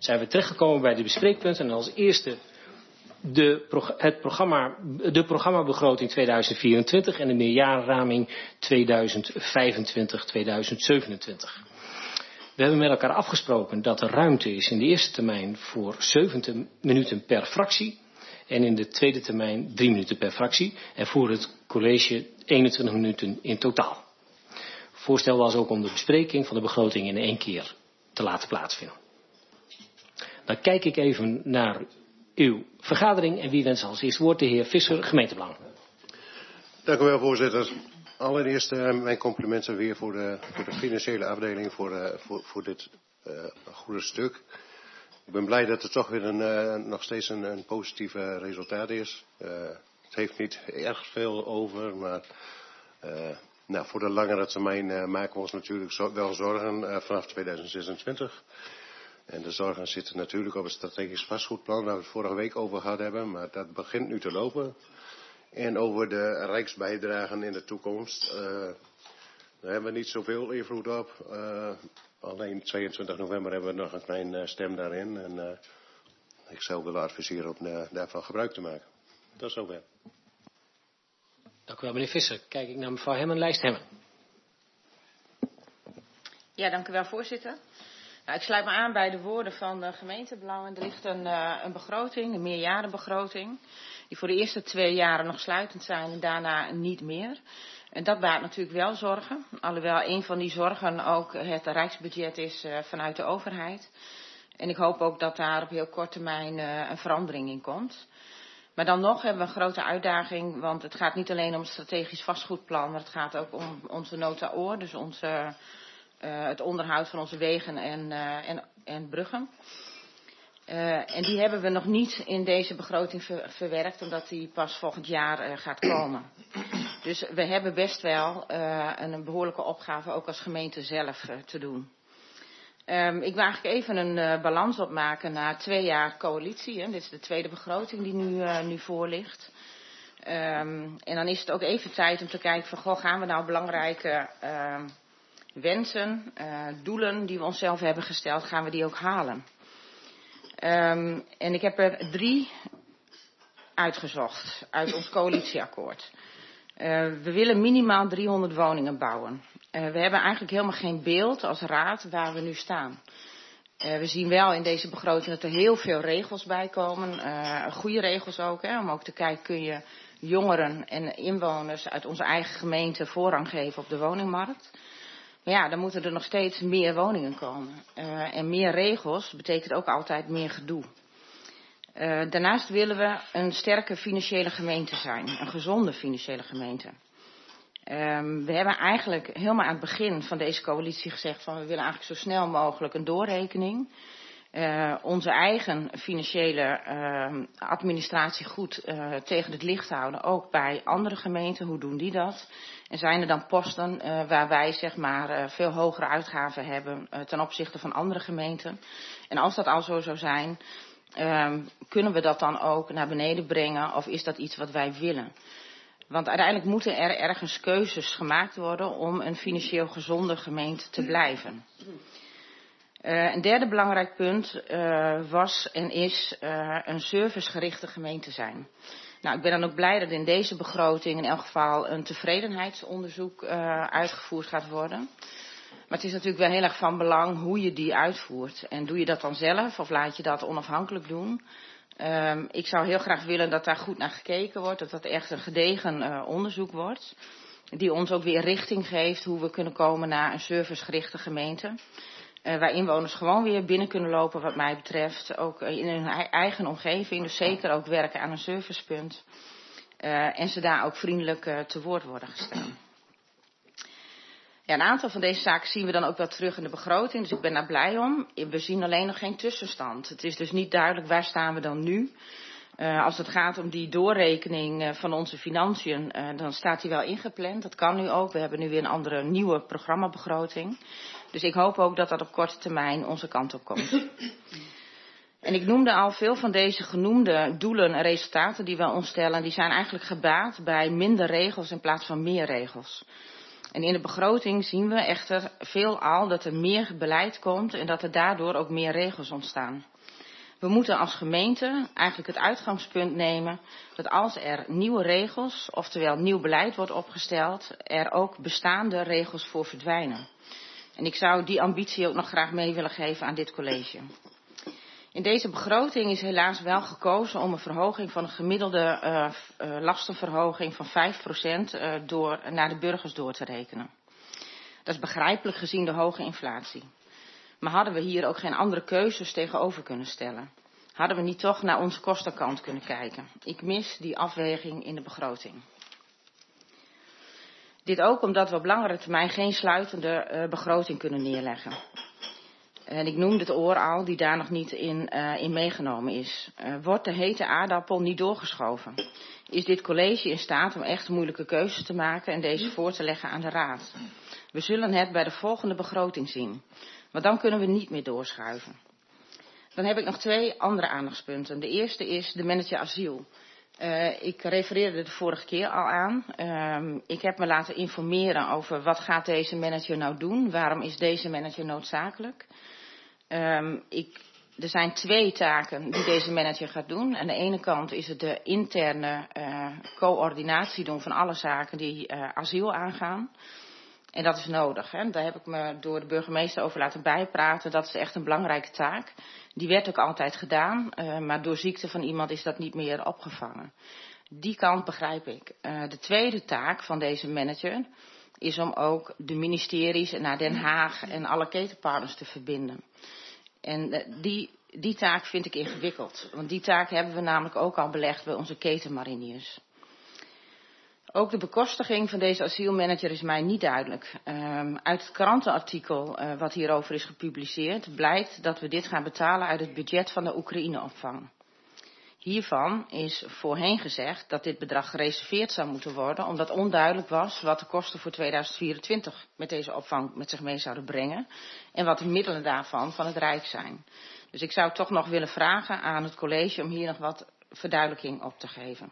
zijn we terechtgekomen bij de bespreekpunten. En als eerste de programmabegroting 2024 en de meerjarenraming 2025-2027. We hebben met elkaar afgesproken dat er ruimte is in de eerste termijn voor 70 minuten per fractie. En in de tweede termijn 3 minuten per fractie. En voor het college 21 minuten in totaal. Voorstel was ook om de bespreking van de begroting in 1 keer te laten plaatsvinden. Dan kijk ik even naar uw vergadering. En wie wenst als eerst woord? De heer Visser, gemeentebelang. Dank u wel, voorzitter. Allereerst mijn complimenten weer voor de financiële afdeling voor dit goede stuk. Ik ben blij dat er toch weer nog steeds een positief resultaat is. Het heeft niet erg veel over, maar voor de langere termijn maken we ons natuurlijk wel zorgen vanaf 2026. En de zorgen zitten natuurlijk op het strategisch vastgoedplan waar we het vorige week over gehad hebben, maar dat begint nu te lopen. En over de rijksbijdragen in de toekomst, daar hebben we niet zoveel invloed op. Alleen 22 november hebben we nog een klein stem daarin. En ik zou willen adviseren om daarvan gebruik te maken. Dat is zover. Dank u wel, meneer Visser. Kijk ik naar mevrouw Hemmen, lijst Hemmen. Ja, dank u wel, voorzitter. Nou, ik sluit me aan bij de woorden van de gemeentebelangen. Er ligt een begroting, een meerjarenbegroting, die voor de eerste 2 jaren nog sluitend zijn en daarna niet meer. En dat baart natuurlijk wel zorgen, alhoewel een van die zorgen ook het rijksbudget is vanuit de overheid. En ik hoop ook dat daar op heel korte termijn een verandering in komt. Maar dan nog hebben we een grote uitdaging, want het gaat niet alleen om het strategisch vastgoedplan, maar het gaat ook om onze nota oor, dus het onderhoud van onze wegen en bruggen. En die hebben we nog niet in deze begroting verwerkt, omdat die pas volgend jaar gaat komen. Dus we hebben best wel een behoorlijke opgave ook als gemeente zelf te doen. Ik wil eigenlijk even een balans opmaken na 2 jaar coalitie. Hè. Dit is de tweede begroting die nu voor ligt. En dan is het ook even tijd om te kijken van, gaan we nou belangrijke wensen, doelen die we onszelf hebben gesteld, gaan we die ook halen? En ik heb er 3 uitgezocht uit ons coalitieakkoord. We willen minimaal 300 woningen bouwen. We hebben eigenlijk helemaal geen beeld als raad waar we nu staan. We zien wel in deze begroting dat er heel veel regels bij komen. Goede regels ook, om ook te kijken, kun je jongeren en inwoners uit onze eigen gemeente voorrang geven op de woningmarkt. Maar ja, dan moeten er nog steeds meer woningen komen. En meer regels betekent ook altijd meer gedoe. Daarnaast willen we een sterke financiële gemeente zijn. Een gezonde financiële gemeente. We hebben eigenlijk helemaal aan het begin van deze coalitie gezegd van, we willen eigenlijk zo snel mogelijk een doorrekening. Onze eigen financiële administratie goed tegen het licht houden. Ook bij andere gemeenten, hoe doen die dat? En zijn er dan posten waar wij zeg maar veel hogere uitgaven hebben ten opzichte van andere gemeenten? En als dat al zo zou zijn, kunnen we dat dan ook naar beneden brengen of is dat iets wat wij willen? Want uiteindelijk moeten er ergens keuzes gemaakt worden om een financieel gezonde gemeente te blijven. Een derde belangrijk punt was en is een servicegerichte gemeente zijn. Nou, ik ben dan ook blij dat in deze begroting in elk geval een tevredenheidsonderzoek uitgevoerd gaat worden. Maar het is natuurlijk wel heel erg van belang hoe je die uitvoert. En doe je dat dan zelf of laat je dat onafhankelijk doen? Ik zou heel graag willen dat daar goed naar gekeken wordt. Dat dat echt een gedegen onderzoek wordt. Die ons ook weer richting geeft hoe we kunnen komen naar een servicegerichte gemeente. Waar inwoners gewoon weer binnen kunnen lopen wat mij betreft. Ook in hun eigen omgeving. Dus zeker ook werken aan een servicepunt. En ze daar ook vriendelijk te woord worden gestaan. Ja, een aantal van deze zaken zien we dan ook wel terug in de begroting. Dus ik ben daar blij om. We zien alleen nog geen tussenstand. Het is dus niet duidelijk waar staan we dan nu. Als het gaat om die doorrekening van onze financiën, dan staat die wel ingepland. Dat kan nu ook. We hebben nu weer een andere nieuwe programmabegroting. Dus ik hoop ook dat dat op korte termijn onze kant op komt. En ik noemde al veel van deze genoemde doelen en resultaten die we ons stellen. Die zijn eigenlijk gebaat bij minder regels in plaats van meer regels. En in de begroting zien we echter veelal dat er meer beleid komt en dat er daardoor ook meer regels ontstaan. We moeten als gemeente eigenlijk het uitgangspunt nemen dat als er nieuwe regels, oftewel nieuw beleid wordt opgesteld, er ook bestaande regels voor verdwijnen. En ik zou die ambitie ook nog graag mee willen geven aan dit college. In deze begroting is helaas wel gekozen om een verhoging van een gemiddelde lastenverhoging van 5% naar de burgers door te rekenen. Dat is begrijpelijk gezien de hoge inflatie. Maar hadden we hier ook geen andere keuzes tegenover kunnen stellen? Hadden we niet toch naar onze kostenkant kunnen kijken? Ik mis die afweging in de begroting. Dit ook omdat we op langere termijn geen sluitende begroting kunnen neerleggen. En ik noemde het oor al, die daar nog niet in meegenomen is. Wordt de hete aardappel niet doorgeschoven? Is dit college in staat om echt moeilijke keuzes te maken en deze voor te leggen aan de raad? We zullen het bij de volgende begroting zien. Maar dan kunnen we niet meer doorschuiven. Dan heb ik nog 2 andere aandachtspunten. De eerste is de manager asiel. Ik refereerde de vorige keer al aan. Ik heb me laten informeren over wat gaat deze manager nou doen? Waarom is deze manager noodzakelijk? Er zijn 2 taken die deze manager gaat doen. Aan de ene kant is het de interne coördinatie doen van alle zaken die asiel aangaan. En dat is nodig. Hè. Daar heb ik me door de burgemeester over laten bijpraten. Dat is echt een belangrijke taak. Die werd ook altijd gedaan. Maar door ziekte van iemand is dat niet meer opgevangen. Die kant begrijp ik. De tweede taak van deze manager is om ook de ministeries naar Den Haag en alle ketenpartners te verbinden. En die taak vind ik ingewikkeld. Want die taak hebben we namelijk ook al belegd bij onze ketenmariniers. Ook de bekostiging van deze asielmanager is mij niet duidelijk. Uit het krantenartikel wat hierover is gepubliceerd blijkt dat we dit gaan betalen uit het budget van de Oekraïneopvang. Hiervan is voorheen gezegd dat dit bedrag gereserveerd zou moeten worden, omdat onduidelijk was wat de kosten voor 2024 met deze opvang met zich mee zouden brengen en wat de middelen daarvan van het Rijk zijn. Dus ik zou toch nog willen vragen aan het college om hier nog wat verduidelijking op te geven.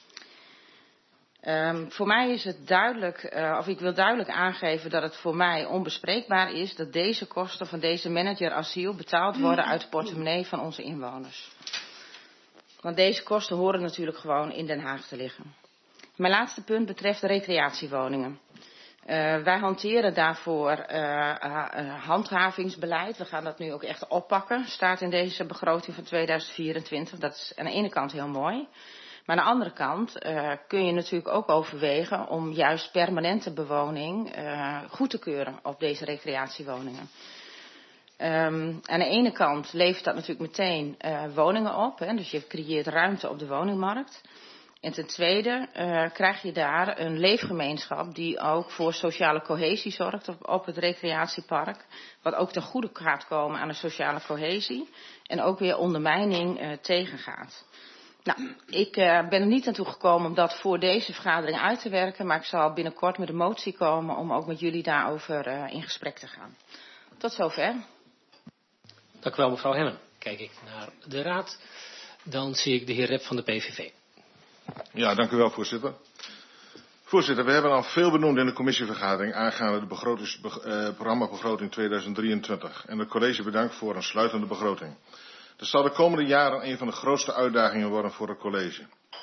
Voor mij is het duidelijk, of ik wil duidelijk aangeven dat het voor mij onbespreekbaar is dat deze kosten van deze manager asiel betaald worden uit de portemonnee van onze inwoners. Want deze kosten horen natuurlijk gewoon in Den Haag te liggen. Mijn laatste punt betreft de recreatiewoningen. Wij hanteren daarvoor handhavingsbeleid. We gaan dat nu ook echt oppakken. Staat in deze begroting van 2024. Dat is aan de ene kant heel mooi. Maar aan de andere kant kun je natuurlijk ook overwegen om juist permanente bewoning goed te keuren op deze recreatiewoningen. Aan de ene kant levert dat natuurlijk meteen woningen op. Hè, dus je creëert ruimte op de woningmarkt. En ten tweede krijg je daar een leefgemeenschap die ook voor sociale cohesie zorgt op het recreatiepark. Wat ook ten goede gaat komen aan de sociale cohesie. En ook weer ondermijning tegengaat. Nou, ik ben er niet aan toe gekomen om dat voor deze vergadering uit te werken. Maar ik zal binnenkort met een motie komen om ook met jullie daarover in gesprek te gaan. Tot zover. Dank u wel, mevrouw Hemmen. Kijk ik naar de raad. Dan zie ik de heer Rep van de PVV. Ja, dank u wel, voorzitter. Voorzitter, we hebben al veel benoemd in de commissievergadering aangaande de programmabegroting 2023. En het college bedankt voor een sluitende begroting. Dat zal de komende jaren een van de grootste uitdagingen worden voor het college.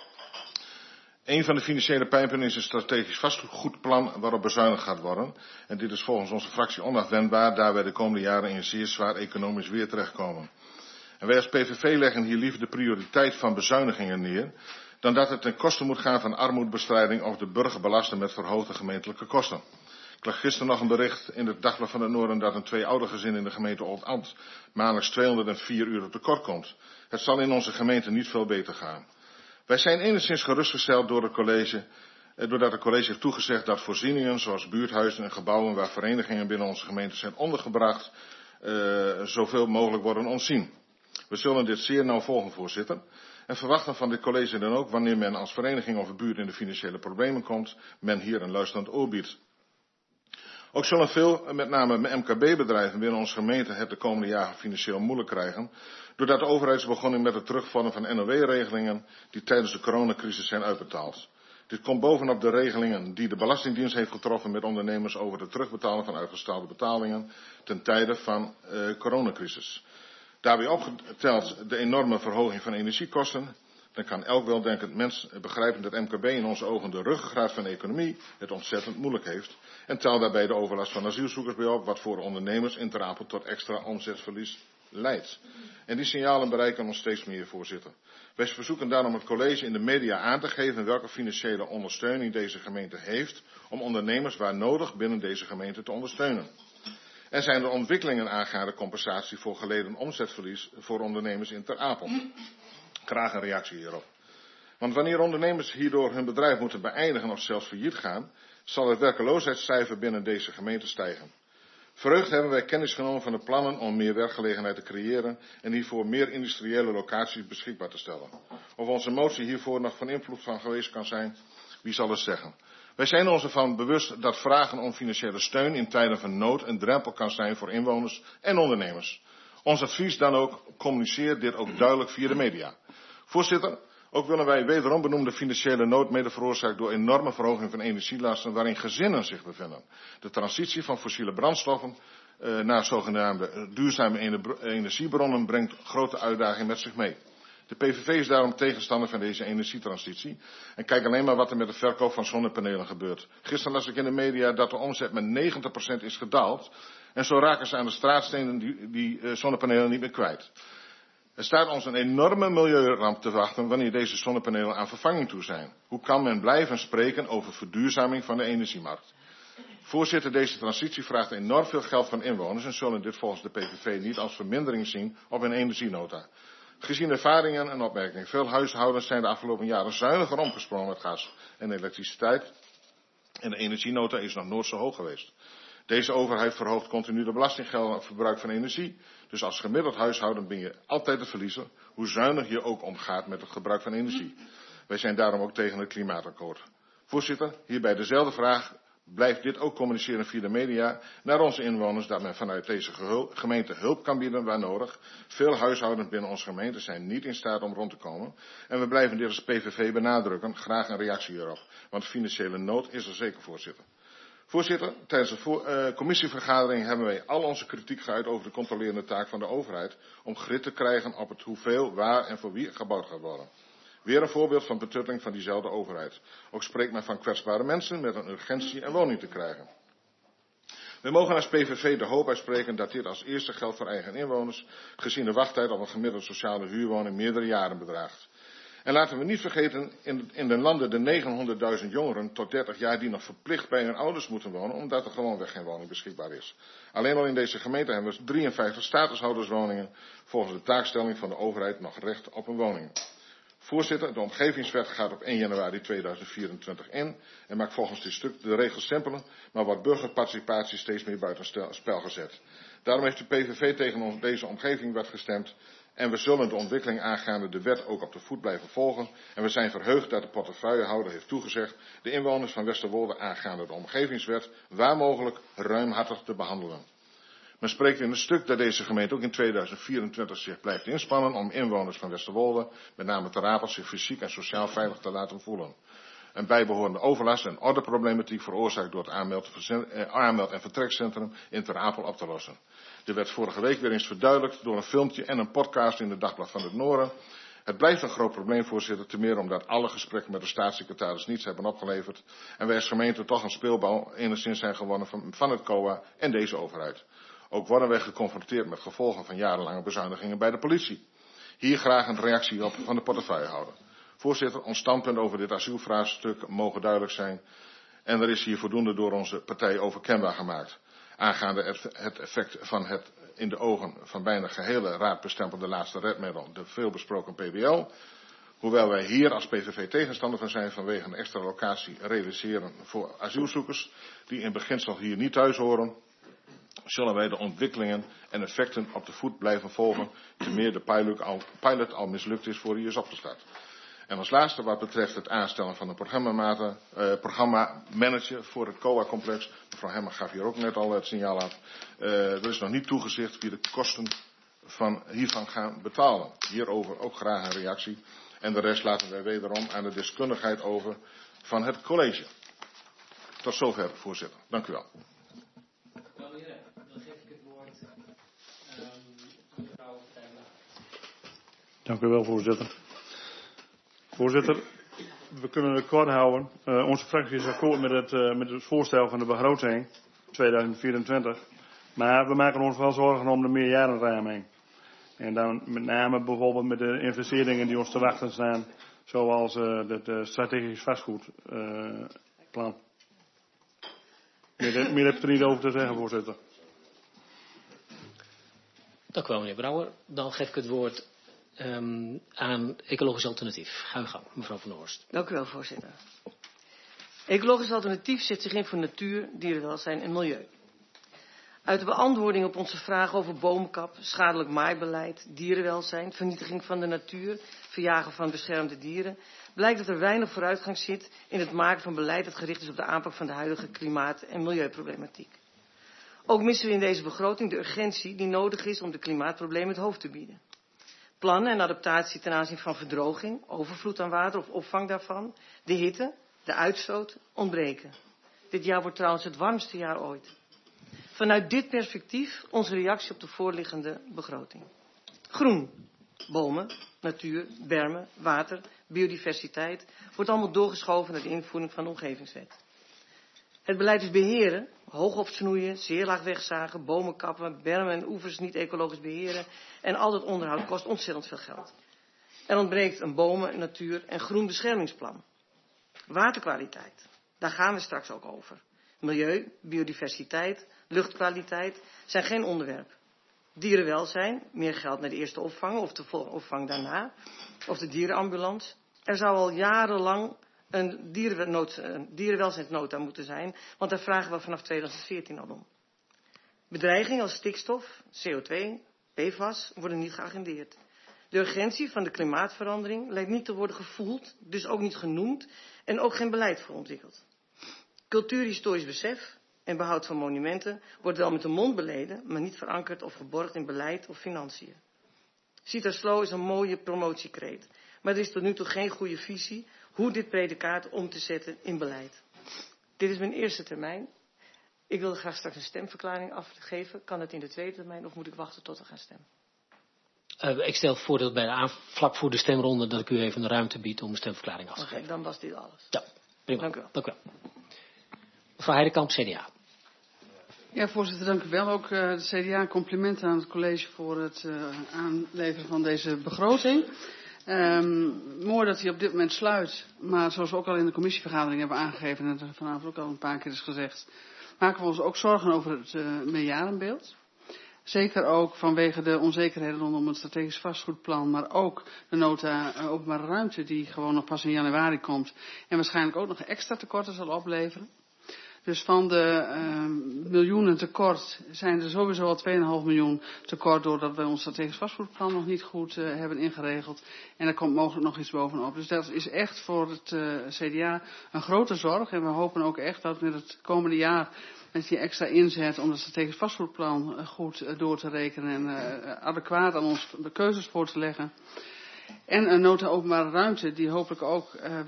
Een van de financiële pijnpunten is een strategisch vastgoedplan waarop bezuinigd gaat worden. En dit is volgens onze fractie onafwendbaar, daar wij de komende jaren in een zeer zwaar economisch weer terechtkomen. En wij als PVV leggen hier liever de prioriteit van bezuinigingen neer, dan dat het ten koste moet gaan van armoedebestrijding of de burger belasten met verhoogde gemeentelijke kosten. Ik lag gisteren nog een bericht in het Dagblad van het Noorden dat een 2-oudergezin in de gemeente Oldambt maandelijks 204 euro tekort komt. Het zal in onze gemeente niet veel beter gaan. Wij zijn enigszins gerustgesteld door het college, doordat het college heeft toegezegd dat voorzieningen zoals buurthuizen en gebouwen waar verenigingen binnen onze gemeente zijn ondergebracht, zoveel mogelijk worden ontzien. We zullen dit zeer nauw volgen, voorzitter. En verwachten van dit college dan ook, wanneer men als vereniging of buurt in de financiële problemen komt, men hier een luisterend oor biedt. Ook zullen veel, met name MKB-bedrijven binnen onze gemeente, het de komende jaren financieel moeilijk krijgen, doordat de overheid is begonnen met het terugvallen van NOW-regelingen die tijdens de coronacrisis zijn uitbetaald. Dit komt bovenop de regelingen die de Belastingdienst heeft getroffen met ondernemers over het terugbetalen van uitgestelde betalingen ten tijde van coronacrisis. Daarbij opgeteld de enorme verhoging van energiekosten, dan kan elk weldenkend mens begrijpen dat MKB in onze ogen de ruggengraat van de economie het ontzettend moeilijk heeft. En tel daarbij de overlast van asielzoekers bij op, wat voor ondernemers in Ter Apel tot extra omzetverlies leidt. En die signalen bereiken ons steeds meer, voorzitter. Wij verzoeken daarom het college in de media aan te geven welke financiële ondersteuning deze gemeente heeft om ondernemers waar nodig binnen deze gemeente te ondersteunen. En zijn er ontwikkelingen aangaande compensatie voor geleden omzetverlies voor ondernemers in Ter Apel? Graag een reactie hierop. Want wanneer ondernemers hierdoor hun bedrijf moeten beëindigen of zelfs failliet gaan, zal het werkloosheidscijfer binnen deze gemeente stijgen. Verheugd hebben wij kennis genomen van de plannen om meer werkgelegenheid te creëren en hiervoor meer industriële locaties beschikbaar te stellen. Of onze motie hiervoor nog van invloed van geweest kan zijn, wie zal het zeggen. Wij zijn ons ervan bewust dat vragen om financiële steun in tijden van nood een drempel kan zijn voor inwoners en ondernemers. Ons advies dan ook, communiceer dit ook duidelijk via de media. Voorzitter, ook willen wij wederom benoemde financiële nood mede veroorzaakt door enorme verhoging van energielasten waarin gezinnen zich bevinden. De transitie van fossiele brandstoffen naar zogenaamde duurzame energiebronnen brengt grote uitdagingen met zich mee. De PVV is daarom tegenstander van deze energietransitie. En kijk alleen maar wat er met de verkoop van zonnepanelen gebeurt. Gisteren las ik in de media dat de omzet met 90% is gedaald. En zo raken ze aan de straatstenen die zonnepanelen niet meer kwijt. Er staat ons een enorme milieuramp te wachten wanneer deze zonnepanelen aan vervanging toe zijn. Hoe kan men blijven spreken over verduurzaming van de energiemarkt? Voorzitter, deze transitie vraagt enorm veel geld van inwoners en zullen dit volgens de PVV niet als vermindering zien op hun energienota. Gezien ervaringen en opmerkingen, veel huishoudens zijn de afgelopen jaren zuiniger omgesprongen met gas en elektriciteit. En de energienota is nog nooit zo hoog geweest. Deze overheid verhoogt continu de belastinggelden op verbruik van energie. Dus als gemiddeld huishouden ben je altijd de verliezer, hoe zuinig je ook omgaat met het gebruik van energie. Wij zijn daarom ook tegen het klimaatakkoord. Voorzitter, hierbij dezelfde vraag. Blijf dit ook communiceren via de media naar onze inwoners dat men vanuit deze gemeente hulp kan bieden waar nodig. Veel huishoudens binnen onze gemeente zijn niet in staat om rond te komen. En we blijven dit als PVV benadrukken. Graag een reactie hierop. Want financiële nood is er zeker, voorzitter. Voorzitter, tijdens de commissievergadering hebben wij al onze kritiek geuit over de controlerende taak van de overheid om grip te krijgen op het hoeveel, waar en voor wie gebouwd gaat worden. Weer een voorbeeld van betutteling van diezelfde overheid. Ook spreekt men van kwetsbare mensen met een urgentie een woning te krijgen. We mogen als PVV de hoop uitspreken dat dit als eerste geldt voor eigen inwoners, gezien de wachttijd op een gemiddelde sociale huurwoning meerdere jaren bedraagt. En laten we niet vergeten, in de landen de 900.000 jongeren tot 30 jaar die nog verplicht bij hun ouders moeten wonen, omdat er gewoonweg geen woning beschikbaar is. Alleen al in deze gemeente hebben we 53 statushouderswoningen, volgens de taakstelling van de overheid nog recht op een woning. Voorzitter, de omgevingswet gaat op 1 januari 2024 in en maakt volgens dit stuk de regels simpeler, maar wordt burgerparticipatie steeds meer buiten spel gezet. Daarom heeft de PVV tegen deze omgevingswet gestemd en we zullen de ontwikkeling aangaande de wet ook op de voet blijven volgen. En we zijn verheugd dat de portefeuillehouder heeft toegezegd de inwoners van Westerwolde aangaande de omgevingswet waar mogelijk ruimhartig te behandelen. Men spreekt in het stuk dat deze gemeente ook in 2024 zich blijft inspannen om inwoners van Westerwolde, met name Ter Apel, zich fysiek en sociaal veilig te laten voelen. Een bijbehorende overlast en ordeproblematiek veroorzaakt door het aanmeld- en vertrekcentrum in Ter Apel op te lossen. Dit werd vorige week weer eens verduidelijkt door een filmpje en een podcast in het Dagblad van het Noorden. Het blijft een groot probleem, voorzitter, te meer omdat alle gesprekken met de staatssecretaris niets hebben opgeleverd en wij als gemeente toch een speelbal enigszins zijn gewonnen van het COA en deze overheid. Ook worden wij geconfronteerd met gevolgen van jarenlange bezuinigingen bij de politie. Hier graag een reactie op van de portefeuillehouder. Voorzitter, ons standpunt over dit asielvraagstuk mogen duidelijk zijn en er is hier voldoende door onze partij over kenbaar gemaakt. Aangaande het effect van het in de ogen van bijna gehele raad bestempelde laatste redmiddel, de veelbesproken PBL. Hoewel wij hier als PVV tegenstander van zijn vanwege een extra locatie realiseren voor asielzoekers die in beginsel hier niet thuis horen, zullen wij de ontwikkelingen en effecten op de voet blijven volgen, te meer de pilot al mislukt is voor hij is opgestart. En als laatste wat betreft het aanstellen van een programmamanager voor het COA-complex. Mevrouw Hemmer gaf hier ook net al het signaal af. Er is nog niet toegezegd wie de kosten hiervan gaan betalen. Hierover ook graag een reactie. En de rest laten wij wederom aan de deskundigheid over van het college. Tot zover, voorzitter. Dank u wel. Dan geef ik het woord aan mevrouw Tijmen. Dank u wel, voorzitter. Voorzitter, we kunnen het kort houden. Onze fractie is akkoord met het voorstel van de begroting 2024. Maar we maken ons wel zorgen om de meerjarenraming. En dan met name bijvoorbeeld met de investeringen die ons te wachten staan. Zoals het strategisch vastgoedplan. Meer heb ik er niet over te zeggen, voorzitter. Dank u wel, meneer Brouwer. Dan geef ik het woord aan Ecologisch Alternatief. Ga uw gang, mevrouw Van der Horst. Dank u wel, voorzitter. Ecologisch Alternatief zet zich in voor natuur, dierenwelzijn en milieu. Uit de beantwoording op onze vraag over boomkap, schadelijk maaibeleid, dierenwelzijn, vernietiging van de natuur, verjagen van beschermde dieren, blijkt dat er weinig vooruitgang zit in het maken van beleid dat gericht is op de aanpak van de huidige klimaat- en milieuproblematiek. Ook missen we in deze begroting de urgentie die nodig is om de klimaatproblemen het hoofd te bieden. Plannen en adaptatie ten aanzien van verdroging, overvloed aan water of opvang daarvan, de hitte, de uitstoot ontbreken. Dit jaar wordt trouwens het warmste jaar ooit. Vanuit dit perspectief onze reactie op de voorliggende begroting. Groen, bomen, natuur, bermen, water, biodiversiteit wordt allemaal doorgeschoven naar de invoering van de omgevingswet. Het beleid is beheren, hoog opsnoeien, zeer laag wegzagen, bomen kappen, bermen en oevers niet ecologisch beheren en al dat onderhoud kost ontzettend veel geld. Er ontbreekt een bomen-, natuur- en groen beschermingsplan. Waterkwaliteit, daar gaan we straks ook over. Milieu, biodiversiteit, luchtkwaliteit zijn geen onderwerp. Dierenwelzijn, meer geld naar de eerste opvang of de opvang daarna, of de dierenambulance. Er zou al jarenlang een dierenwelzijnsnota moeten zijn, want daar vragen we vanaf 2014 al om. Bedreigingen als stikstof, CO2, PFAS worden niet geagendeerd. De urgentie van de klimaatverandering lijkt niet te worden gevoeld, dus ook niet genoemd en ook geen beleid voor ontwikkeld. Cultuurhistorisch besef en behoud van monumenten wordt wel met de mond beleden, maar niet verankerd of geborgd in beleid of financiën. Citer-Slow is een mooie promotiekreet, maar er is tot nu toe geen goede visie hoe dit predicaat om te zetten in beleid. Dit is mijn eerste termijn. Ik wilde graag straks een stemverklaring afgeven. Kan het in de tweede termijn of moet ik wachten tot we gaan stemmen? Ik stel voor dat bij vlak voor de stemronde dat ik u even de ruimte bied om een stemverklaring af te geven. Oké, dan was dit alles. Ja, prima. Dank u wel. Dank u wel. Mevrouw Heidekamp, CDA. Ja, voorzitter, dank u wel. Ook de CDA complimenten aan het college voor het aanleveren van deze begroting. Mooi dat hij op dit moment sluit, maar zoals we ook al in de commissievergadering hebben aangegeven en er vanavond ook al een paar keer is gezegd, maken we ons ook zorgen over het meerjarenbeeld. Zeker ook vanwege de onzekerheden rondom het strategisch vastgoedplan, maar ook de nota openbare ruimte die gewoon nog pas in januari komt en waarschijnlijk ook nog extra tekorten zal opleveren. Dus van de miljoenen tekort zijn er sowieso al 2,5 miljoen tekort doordat we ons strategisch vastgoedplan nog niet goed hebben ingeregeld. En er komt mogelijk nog iets bovenop. Dus dat is echt voor het CDA een grote zorg. En we hopen ook echt dat met het komende jaar met die extra inzet om het strategisch vastgoedplan goed door te rekenen en adequaat aan ons de keuzes voor te leggen. En een nota openbare ruimte die hopelijk ook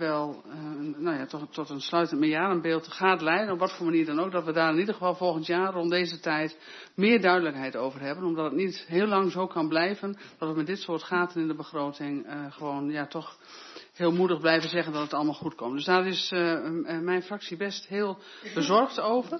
tot een sluitend meerjarenbeeld gaat leiden. Op wat voor manier dan ook. Dat we daar in ieder geval volgend jaar rond deze tijd meer duidelijkheid over hebben. Omdat het niet heel lang zo kan blijven. Dat we met dit soort gaten in de begroting toch heel moedig blijven zeggen dat het allemaal goed komt. Dus daar is mijn fractie best heel bezorgd over.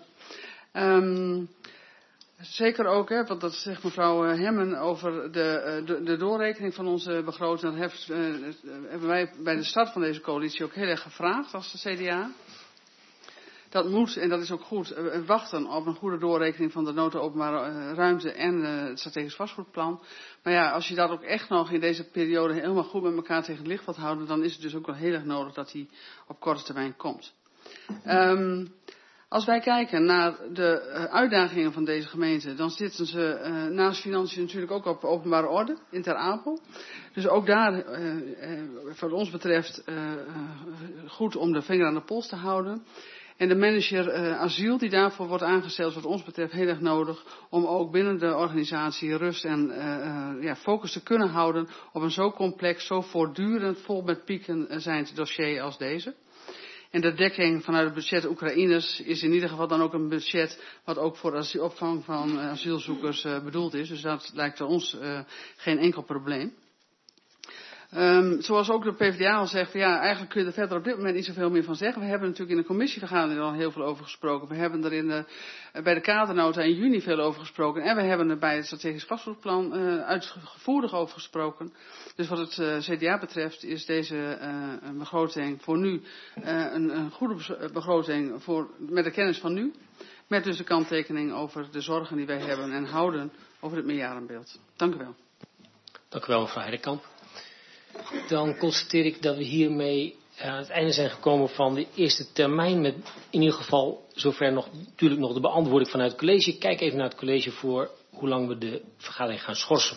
Zeker ook, want dat zegt mevrouw Hemmen over de doorrekening van onze begroting. Dat hebben wij bij de start van deze coalitie ook heel erg gevraagd als de CDA. Dat moet, en dat is ook goed, wachten op een goede doorrekening van de nota openbare ruimte en het strategisch vastgoedplan. Maar ja, als je dat ook echt nog in deze periode helemaal goed met elkaar tegen het licht wilt houden, dan is het dus ook wel heel erg nodig dat die op korte termijn komt. Als wij kijken naar de uitdagingen van deze gemeente, dan zitten ze naast financiën natuurlijk ook op openbare orde in Ter Apel. Dus ook daar, wat ons betreft, goed om de vinger aan de pols te houden. En de manager asiel die daarvoor wordt aangesteld is wat ons betreft heel erg nodig om ook binnen de organisatie rust en focus te kunnen houden op een zo complex, zo voortdurend vol met pieken zijnd dossier als deze. En de dekking vanuit het budget Oekraïners is in ieder geval dan ook een budget wat ook voor de opvang van asielzoekers bedoeld is. Dus dat lijkt ons geen enkel probleem. Zoals ook de PvdA al zegt, ja, eigenlijk kun je er verder op dit moment niet zoveel meer van zeggen. We hebben natuurlijk in de commissievergadering al heel veel over gesproken. We hebben er bij de kadernota in juni veel over gesproken. En we hebben er bij het strategisch vastgoedplan uitvoerig over gesproken. Dus wat het CDA betreft is deze begroting voor nu een goede begroting met de kennis van nu. Met dus de kanttekening over de zorgen die wij hebben en houden over het meerjarenbeeld. Dank u wel. Dank u wel, mevrouw Heidekamp. Dan constateer ik dat we hiermee aan het einde zijn gekomen van de eerste termijn. Met in ieder geval zover natuurlijk nog de beantwoording vanuit het college. Ik kijk even naar het college voor hoe lang we de vergadering gaan schorsen.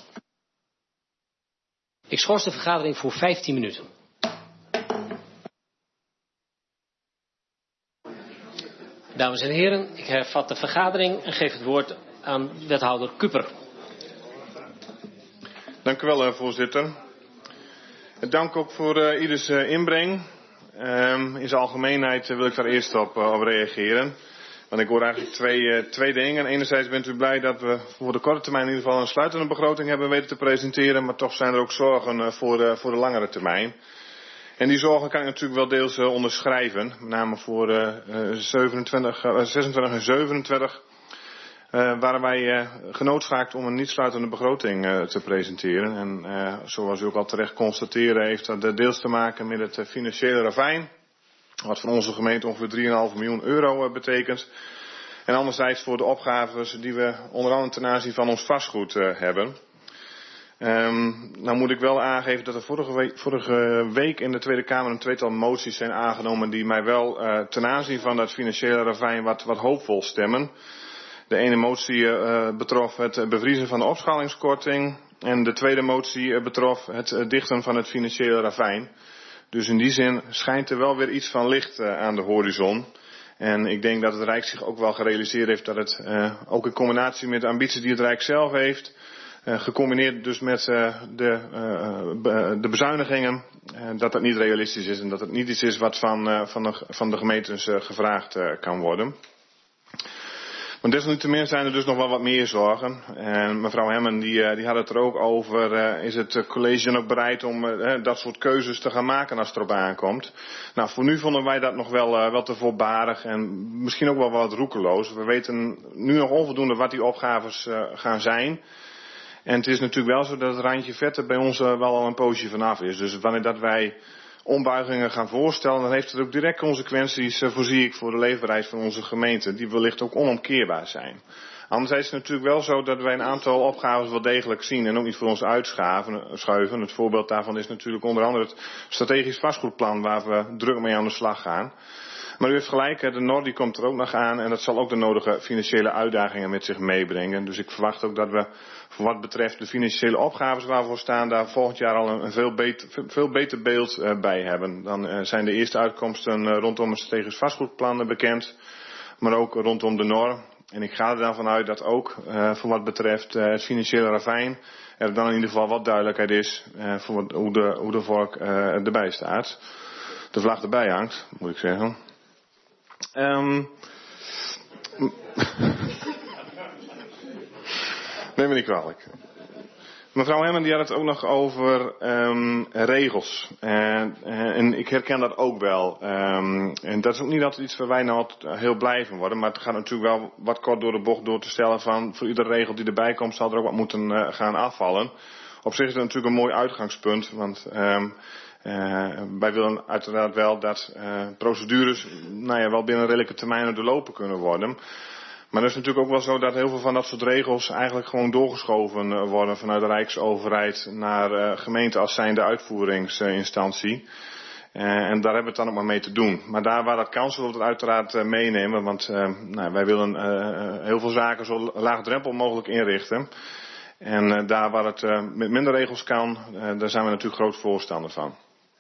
Ik schors de vergadering voor 15 minuten. Dames en heren, ik hervat de vergadering en geef het woord aan wethouder Kuper. Dank u wel, voorzitter. Dank ook voor ieders inbreng. In zijn algemeenheid wil ik daar eerst op reageren. Want ik hoor eigenlijk twee dingen. Enerzijds bent u blij dat we voor de korte termijn in ieder geval een sluitende begroting hebben weten te presenteren. Maar toch zijn er ook zorgen voor de langere termijn. En die zorgen kan ik natuurlijk wel deels onderschrijven. Met name voor 26 en 27. Waren wij genoodzaakt om een niet sluitende begroting te presenteren. En zoals u ook al terecht constateren heeft dat deels te maken met het financiële ravijn. Wat voor onze gemeente ongeveer 3,5 miljoen euro betekent. En anderzijds voor de opgaves die we onder andere ten aanzien van ons vastgoed hebben. Nou moet ik wel aangeven dat er vorige week in de Tweede Kamer een tweetal moties zijn aangenomen die mij wel ten aanzien van dat financiële ravijn wat hoopvol stemmen. De ene motie betrof het bevriezen van de opschalingskorting. En de tweede motie betrof het dichten van het financiële ravijn. Dus in die zin schijnt er wel weer iets van licht aan de horizon. En ik denk dat het Rijk zich ook wel gerealiseerd heeft dat het ook in combinatie met de ambitie die het Rijk zelf heeft. Gecombineerd dus met de bezuinigingen. Dat niet realistisch is en dat het niet iets is wat van de gemeentes gevraagd kan worden. Maar desalniettemin zijn er dus nog wel wat meer zorgen. En mevrouw Hemmen die had het er ook over. Is het college dan ook bereid om dat soort keuzes te gaan maken als het erop aankomt? Nou, voor nu vonden wij dat nog wel te voorbarig en misschien ook wel wat roekeloos. We weten nu nog onvoldoende wat die opgaves gaan zijn. En het is natuurlijk wel zo dat het randje vet er bij ons wel al een poosje vanaf is. Dus wanneer dat wij ombuigingen gaan voorstellen, dan heeft het ook direct consequenties, voorzie ik, voor de leefbaarheid van onze gemeente, die wellicht ook onomkeerbaar zijn. Anderzijds is het natuurlijk wel zo dat wij een aantal opgaves wel degelijk zien en ook niet voor ons uitschuiven. Het voorbeeld daarvan is natuurlijk onder andere het strategisch vastgoedplan waar we druk mee aan de slag gaan. Maar u heeft gelijk, de NOR die komt er ook nog aan en dat zal ook de nodige financiële uitdagingen met zich meebrengen. Dus ik verwacht ook dat we voor wat betreft de financiële opgaves waar we voor staan, daar volgend jaar al een veel beter beeld bij hebben. Dan zijn de eerste uitkomsten rondom het strategisch vastgoedplan bekend, maar ook rondom de NOR. En ik ga er dan vanuit dat ook voor wat betreft het financiële ravijn er dan in ieder geval wat duidelijkheid is voor hoe de vork erbij staat. De vlag erbij hangt, moet ik zeggen. Neem me niet kwalijk. Mevrouw Hemmen die had het ook nog over regels. En ik herken dat ook wel. En dat is ook niet altijd iets waar wij nou altijd heel blij van worden. Maar het gaat natuurlijk wel wat kort door de bocht door te stellen van voor iedere regel die erbij komt zal er ook wat moeten gaan afvallen. Op zich is dat natuurlijk een mooi uitgangspunt. Want wij willen uiteraard wel dat procedures wel binnen redelijke termijnen doorlopen kunnen worden. Maar het is natuurlijk ook wel zo dat heel veel van dat soort regels eigenlijk gewoon doorgeschoven worden vanuit de Rijksoverheid naar gemeente als zijnde uitvoeringsinstantie. En daar hebben we het dan ook maar mee te doen. Maar daar waar dat kan zullen we het uiteraard meenemen. Want wij willen heel veel zaken zo laagdrempel mogelijk inrichten. En daar waar het met minder regels kan, daar zijn we natuurlijk groot voorstander van.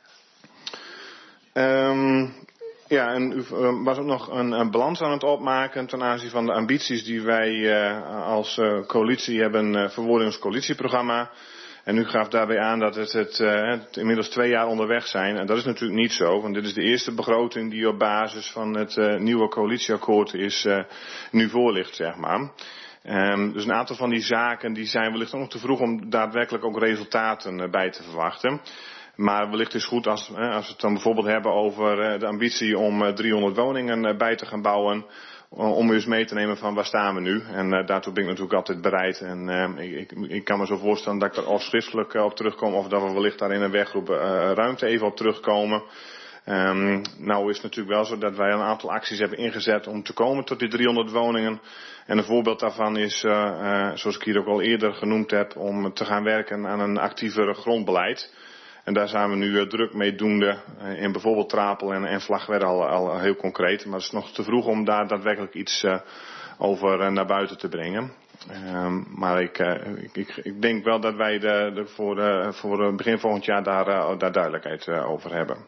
Ja, en u was ook nog een balans aan het opmaken ten aanzien van de ambities die wij als coalitie hebben verwoord in ons coalitieprogramma. En u gaf daarbij aan dat het inmiddels 2 jaar onderweg zijn. En dat is natuurlijk niet zo, want dit is de eerste begroting die op basis van het nieuwe coalitieakkoord is nu voor ligt, zeg maar. Dus een aantal van die zaken die zijn wellicht ook nog te vroeg om daadwerkelijk ook resultaten bij te verwachten. Maar wellicht is het goed als we het dan bijvoorbeeld hebben over de ambitie om 300 woningen bij te gaan bouwen. Om u eens mee te nemen van waar staan we nu. En daartoe ben ik natuurlijk altijd bereid. En ik kan me zo voorstellen dat ik er of schriftelijk op terugkom. Of dat we wellicht daar in een werkgroep ruimte even op terugkomen. Nou is het natuurlijk wel zo dat wij een aantal acties hebben ingezet om te komen tot die 300 woningen. En een voorbeeld daarvan is, zoals ik hier ook al eerder genoemd heb, om te gaan werken aan een actiever grondbeleid. En daar zijn we nu druk mee doende in bijvoorbeeld Trapel en Vlagtwedde al heel concreet. Maar het is nog te vroeg om daar daadwerkelijk iets over naar buiten te brengen. Maar ik denk wel dat wij voor begin volgend jaar daar duidelijkheid over hebben.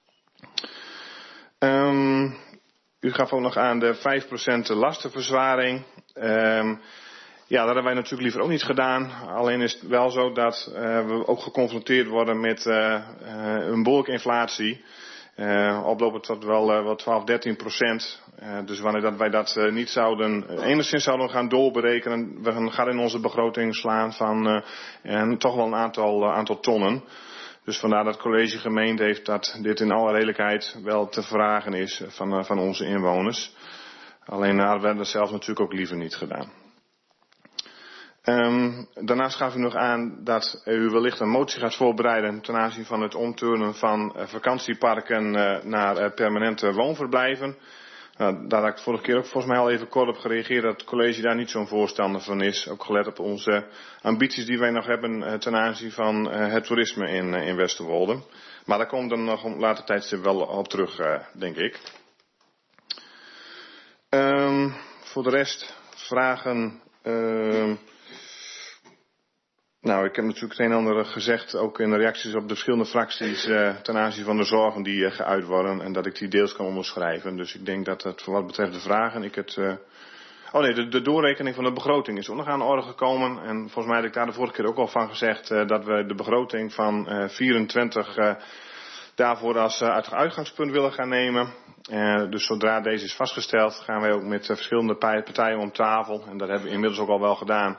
U gaf ook nog aan de 5% lastenverzwaring. Ja, dat hebben wij natuurlijk liever ook niet gedaan. Alleen is het wel zo dat we ook geconfronteerd worden met een behoorlijke inflatie. Oplopend tot wel 12-13%. Dus wanneer dat wij dat niet enigszins zouden gaan doorberekenen, we gaan in onze begroting slaan van toch wel een aantal tonnen. Dus vandaar dat het college gemeend heeft dat dit in alle redelijkheid wel te vragen is van onze inwoners. Alleen hadden we dat zelf natuurlijk ook liever niet gedaan. Daarnaast gaf u nog aan dat u wellicht een motie gaat voorbereiden ten aanzien van het omturnen van vakantieparken naar permanente woonverblijven. Daar had ik vorige keer ook volgens mij al even kort op gereageerd dat het college daar niet zo'n voorstander van is. Ook gelet op onze ambities die wij nog hebben ten aanzien van het toerisme in Westerwolde. Maar daar komt dan nog op later tijdstip wel op terug, denk ik. Voor de rest vragen. Nou, ik heb natuurlijk het een en ander gezegd, ook in de reacties op de verschillende fracties ten aanzien van de zorgen die geuit worden en dat ik die deels kan onderschrijven. Dus ik denk dat het voor wat betreft de vragen, de doorrekening van de begroting is ook nog aan de orde gekomen. En volgens mij had ik daar de vorige keer ook al van gezegd dat we de begroting van 24 daarvoor als uitgangspunt willen gaan nemen. Dus zodra deze is vastgesteld gaan wij ook met verschillende partijen om tafel. En dat hebben we inmiddels ook al wel gedaan.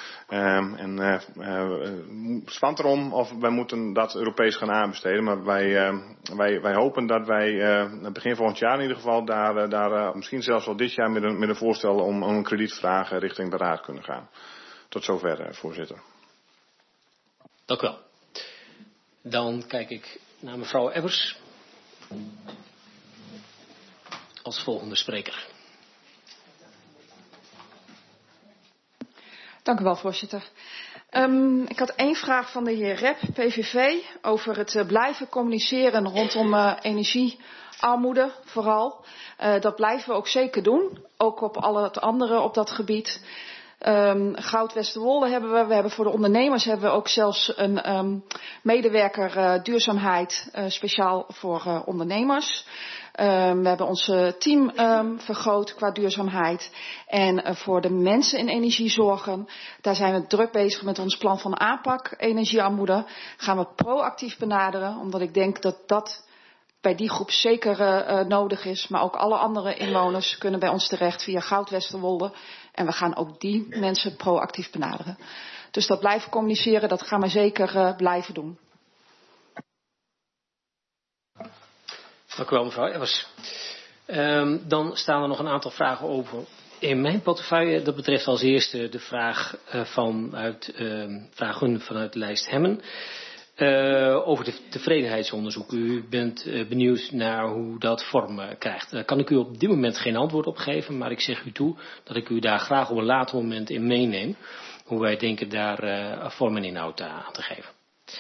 Spant erom of wij moeten dat Europees gaan aanbesteden. Maar wij hopen dat wij begin volgend jaar in ieder geval daar misschien zelfs al dit jaar met een voorstel om een kredietvraag richting beraad kunnen gaan. Tot zover, voorzitter. Dank u wel. Dan kijk ik naar mevrouw Ebbers als volgende spreker. Dank u wel, voorzitter. Ik had 1 vraag van de heer Rep, PVV, over het blijven communiceren rondom energiearmoede vooral. Dat blijven we ook zeker doen, ook op al het andere op dat gebied. Goud Westerwolde hebben we. We hebben voor de ondernemers hebben we ook zelfs een medewerker duurzaamheid speciaal voor ondernemers. We hebben ons team vergroot qua duurzaamheid. En voor de mensen in energiezorgen, daar zijn we druk bezig met ons plan van aanpak energiearmoede. Gaan we proactief benaderen, omdat ik denk dat dat bij die groep zeker nodig is. Maar ook alle andere inwoners kunnen bij ons terecht via Goud Westerwolde. En we gaan ook die mensen proactief benaderen. Dus dat blijven communiceren, dat gaan we zeker blijven doen. Dank u wel, mevrouw Evers. Dan staan er nog een aantal vragen over in mijn portefeuille. Dat betreft als eerste de vraag vragen vanuit de lijst Hemmen. Over de tevredenheidsonderzoek. U bent benieuwd naar hoe dat vorm krijgt. Daar kan ik u op dit moment geen antwoord op geven, maar ik zeg u toe dat ik u daar graag op een later moment in meeneem. Hoe wij denken daar vorm en inhoud aan te geven.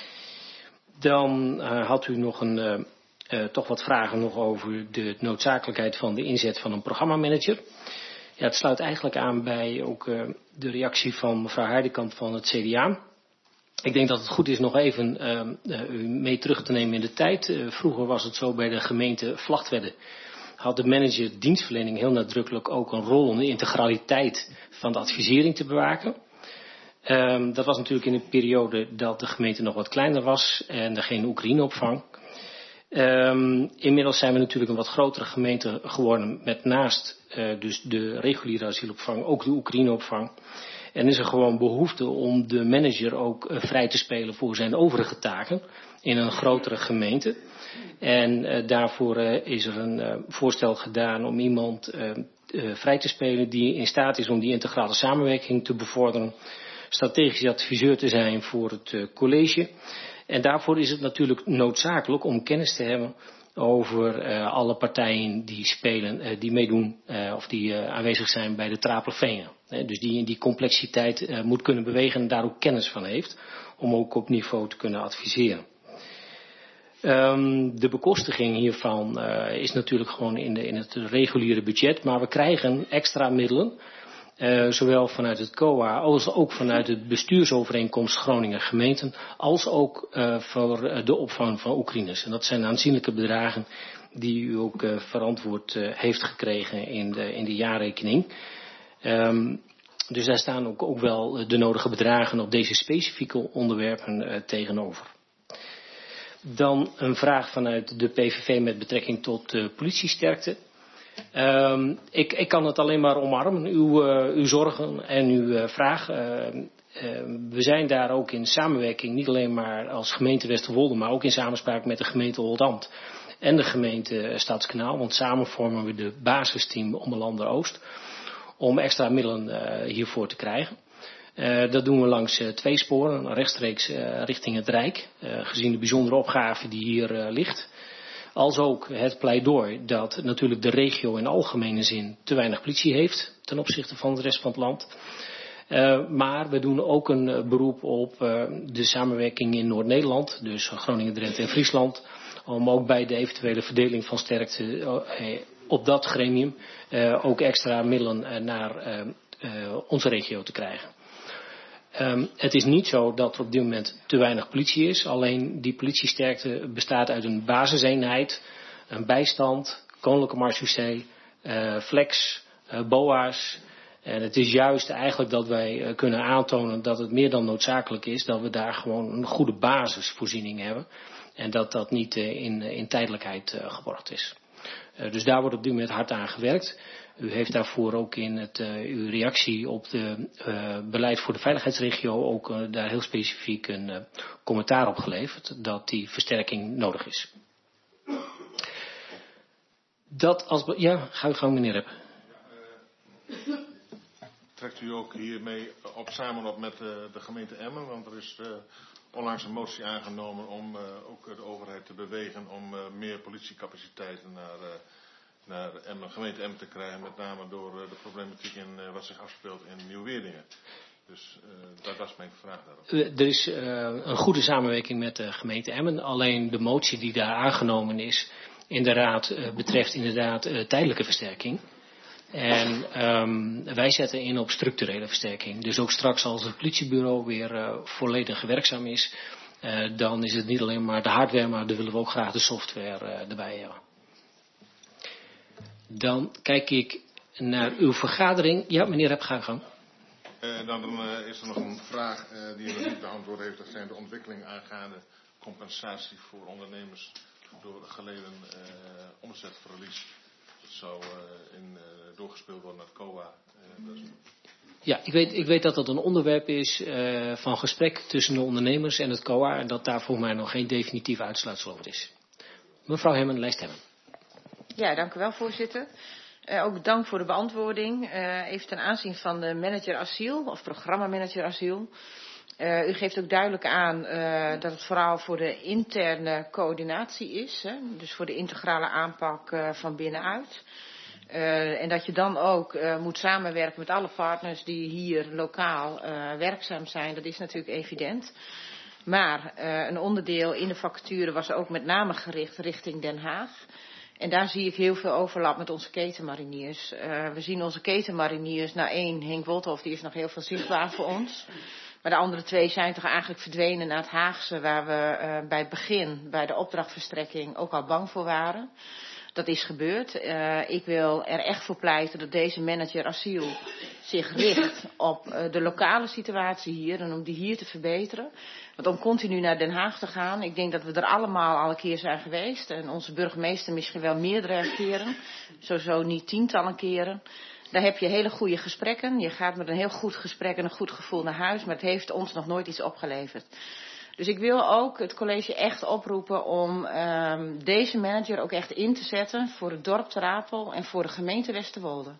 Dan had u nog toch wat vragen nog over de noodzakelijkheid van de inzet van een programmamanager. Ja, het sluit eigenlijk aan bij ook de reactie van mevrouw Heidekamp van het CDA. Ik denk dat het goed is nog even u mee terug te nemen in de tijd. Vroeger was het zo bij de gemeente Vlagtwedde. Had de manager dienstverlening heel nadrukkelijk ook een rol om de integraliteit van de advisering te bewaken. Dat was natuurlijk in een periode dat de gemeente nog wat kleiner was en er geen Oekraïneopvang. Inmiddels zijn we natuurlijk een wat grotere gemeente geworden met naast dus de reguliere asielopvang ook de Oekraïneopvang. En is er gewoon behoefte om de manager ook vrij te spelen voor zijn overige taken in een grotere gemeente. En daarvoor is er een voorstel gedaan om iemand vrij te spelen die in staat is om die integrale samenwerking te bevorderen. Strategisch adviseur te zijn voor het college. En daarvoor is het natuurlijk noodzakelijk om kennis te hebben over alle partijen die spelen, die meedoen of die aanwezig zijn bij de Trapelvenen. Dus die in die complexiteit moet kunnen bewegen en daar ook kennis van heeft om ook op niveau te kunnen adviseren. De bekostiging hiervan is natuurlijk gewoon in het reguliere budget, maar we krijgen extra middelen. Zowel vanuit het COA als ook vanuit de bestuursovereenkomst Groningen gemeenten, als ook voor de opvang van Oekraïners. En dat zijn aanzienlijke bedragen die u ook verantwoord heeft gekregen in de jaarrekening. Dus daar staan ook wel de nodige bedragen op deze specifieke onderwerpen tegenover. Dan een vraag vanuit de PVV met betrekking tot politiesterkte. Ik kan het alleen maar omarmen, uw zorgen en uw vraag. We zijn daar ook in samenwerking, niet alleen maar als gemeente Westerwolde, maar ook in samenspraak met de gemeente Oldambt en de gemeente Stadskanaal. Want samen vormen we de basisteam Ommelanden Oost om extra middelen hiervoor te krijgen. Dat doen we langs twee sporen, rechtstreeks richting het Rijk, gezien de bijzondere opgave die hier ligt. Als ook het pleidooi dat natuurlijk de regio in algemene zin te weinig politie heeft ten opzichte van de rest van het land. Maar we doen ook een beroep op de samenwerking in Noord-Nederland, dus Groningen, Drenthe en Friesland, om ook bij de eventuele verdeling van sterkte op dat gremium ook extra middelen naar onze regio te krijgen. Het is niet zo dat er op dit moment te weinig politie is. Alleen die politiesterkte bestaat uit een basiseenheid, een bijstand, koninklijke marechaussee, flex, BOA's. En het is juist eigenlijk dat wij kunnen aantonen dat het meer dan noodzakelijk is dat we daar gewoon een goede basisvoorziening hebben. En dat dat niet in tijdelijkheid geborgd is. Dus daar wordt op dit moment hard aan gewerkt. U heeft daarvoor ook in uw reactie op het beleid voor de veiligheidsregio ook daar heel specifiek een commentaar op geleverd dat die versterking nodig is. Dat als... Ja, ga uw gang meneer Repp. Trekt u ook hiermee samen op met de gemeente Emmen? Want er is onlangs een motie aangenomen om ook de overheid te bewegen om meer politiecapaciteiten naar gemeente Emmen te krijgen, met name door de problematiek in wat zich afspeelt in Nieuw-Weerdingen. Dus dat was mijn vraag daarop. Er is een goede samenwerking met de gemeente Emmen. Alleen de motie die daar aangenomen is in de raad betreft inderdaad tijdelijke versterking. En wij zetten in op structurele versterking. Dus ook straks als het politiebureau weer volledig werkzaam is, dan is het niet alleen maar de hardware, maar dan willen we ook graag de software erbij hebben. Dan kijk ik naar uw vergadering. Ja, meneer Repp, ga gang. Dan is er nog een vraag die u niet beantwoord heeft. Dat zijn de ontwikkelingen aangaande compensatie voor ondernemers door geleden omzetverlies. Dat zou doorgespeeld worden naar het COA. Ja, ik weet dat dat een onderwerp is van gesprek tussen de ondernemers en het COA. En dat daar volgens mij nog geen definitief uitsluitsel over is. Mevrouw Hemmen, lijst hebben. Ja, dank u wel, voorzitter. Ook dank voor de beantwoording. Even ten aanzien van de manager asiel of programmamanager asiel. U geeft ook duidelijk aan dat het vooral voor de interne coördinatie is. Hè? Dus voor de integrale aanpak van binnenuit. En dat je dan ook moet samenwerken met alle partners die hier lokaal werkzaam zijn. Dat is natuurlijk evident. Maar een onderdeel in de vacature was ook met name gericht richting Den Haag. En daar zie ik heel veel overlap met onze ketenmariniers. We zien onze ketenmariniers, nou één, Henk Wolthoff, die is nog heel veel zichtbaar voor ons. Maar de andere twee zijn toch eigenlijk verdwenen naar het Haagse, waar we bij het begin, bij de opdrachtverstrekking, ook al bang voor waren. Dat is gebeurd. Ik wil er echt voor pleiten dat deze manager asiel zich richt op de lokale situatie hier en om die hier te verbeteren. Want om continu naar Den Haag te gaan, ik denk dat we er allemaal al een keer zijn geweest. En onze burgemeester misschien wel meerdere keren, sowieso niet tientallen keren. Daar heb je hele goede gesprekken. Je gaat met een heel goed gesprek en een goed gevoel naar huis, maar het heeft ons nog nooit iets opgeleverd. Dus ik wil ook het college echt oproepen om deze manager ook echt in te zetten voor het dorp Ter Apel en voor de gemeente Westerwolde.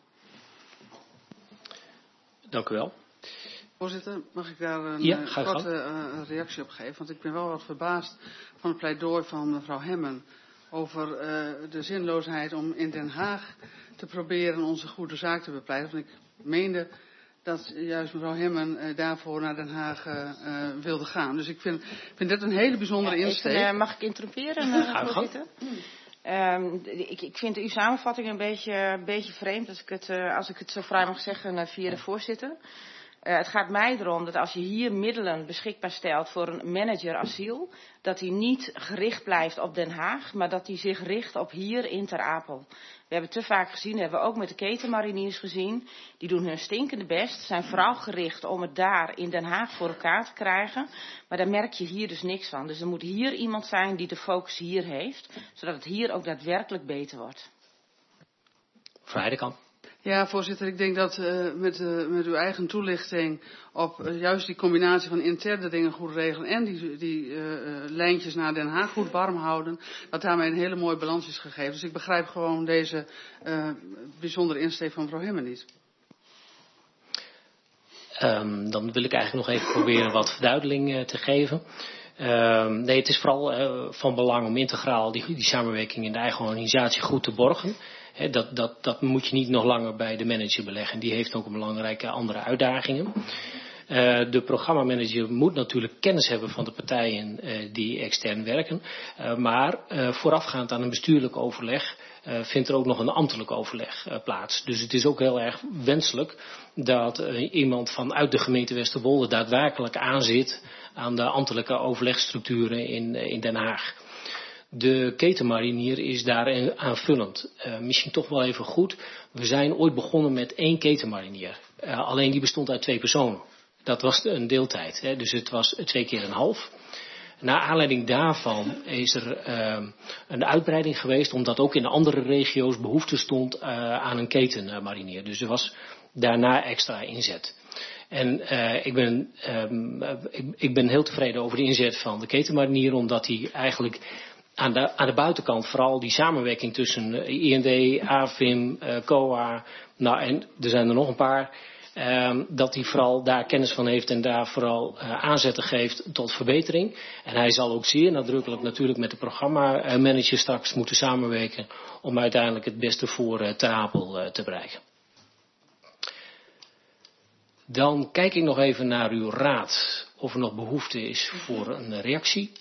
Dank u wel. Voorzitter, mag ik daar een korte reactie op geven? Want ik ben wel wat verbaasd van het pleidooi van mevrouw Hemmen over de zinloosheid om in Den Haag te proberen onze goede zaak te bepleiten. Want ik meende dat juist mevrouw Hemmen daarvoor naar Den Haag wilde gaan. Dus ik vind dit een hele bijzondere insteek. Mag ik interromperen, voorzitter? Ik vind uw samenvatting een beetje vreemd, als ik het zo vrij mag zeggen, via de voorzitter. Het gaat mij erom dat als je hier middelen beschikbaar stelt voor een manager asiel, dat die niet gericht blijft op Den Haag, maar dat die zich richt op hier in Ter Apel. We hebben te vaak gezien, dat hebben we ook met de ketenmariniers gezien, die doen hun stinkende best, zijn vooral gericht om het daar in Den Haag voor elkaar te krijgen, maar daar merk je hier dus niks van. Dus er moet hier iemand zijn die de focus hier heeft, zodat het hier ook daadwerkelijk beter wordt. Mevrouw Heidekamp. Ja, voorzitter, ik denk dat met uw eigen toelichting op juist die combinatie van interne dingen goed regelen en die lijntjes naar Den Haag goed warm houden, dat daarmee een hele mooie balans is gegeven. Dus ik begrijp gewoon deze bijzondere insteek van mevrouw Hemmen niet. Dan wil ik eigenlijk nog even proberen wat verduidelijking te geven. Nee, het is vooral van belang om integraal die samenwerking in de eigen organisatie goed te borgen. Dat moet je niet nog langer bij de manager beleggen. Die heeft ook een belangrijke andere uitdagingen. De programmamanager moet natuurlijk kennis hebben van de partijen die extern werken. Maar voorafgaand aan een bestuurlijk overleg vindt er ook nog een ambtelijk overleg plaats. Dus het is ook heel erg wenselijk dat iemand vanuit de gemeente Westerwolde daadwerkelijk aanzit aan de ambtelijke overlegstructuren in Den Haag. De ketenmarinier is daar aanvullend. Misschien toch wel even goed. We zijn ooit begonnen met 1 ketenmarinier. Alleen die bestond uit 2 personen. Dat was een deeltijd. Dus het was 2 keer een half. Naar aanleiding daarvan is er een uitbreiding geweest. Omdat ook in andere regio's behoefte stond aan een ketenmarinier. Dus er was daarna extra inzet. En ik ben heel tevreden over de inzet van de ketenmarinier. Omdat hij eigenlijk aan de buitenkant vooral die samenwerking tussen IND, AVIM, COA, en er zijn er nog een paar, dat hij vooral daar kennis van heeft en daar vooral aanzetten geeft tot verbetering. En hij zal ook zeer nadrukkelijk natuurlijk met de programmamanager straks moeten samenwerken om uiteindelijk het beste voor Ter Apel te bereiken. Dan kijk ik nog even naar uw raad of er nog behoefte is voor een reactie.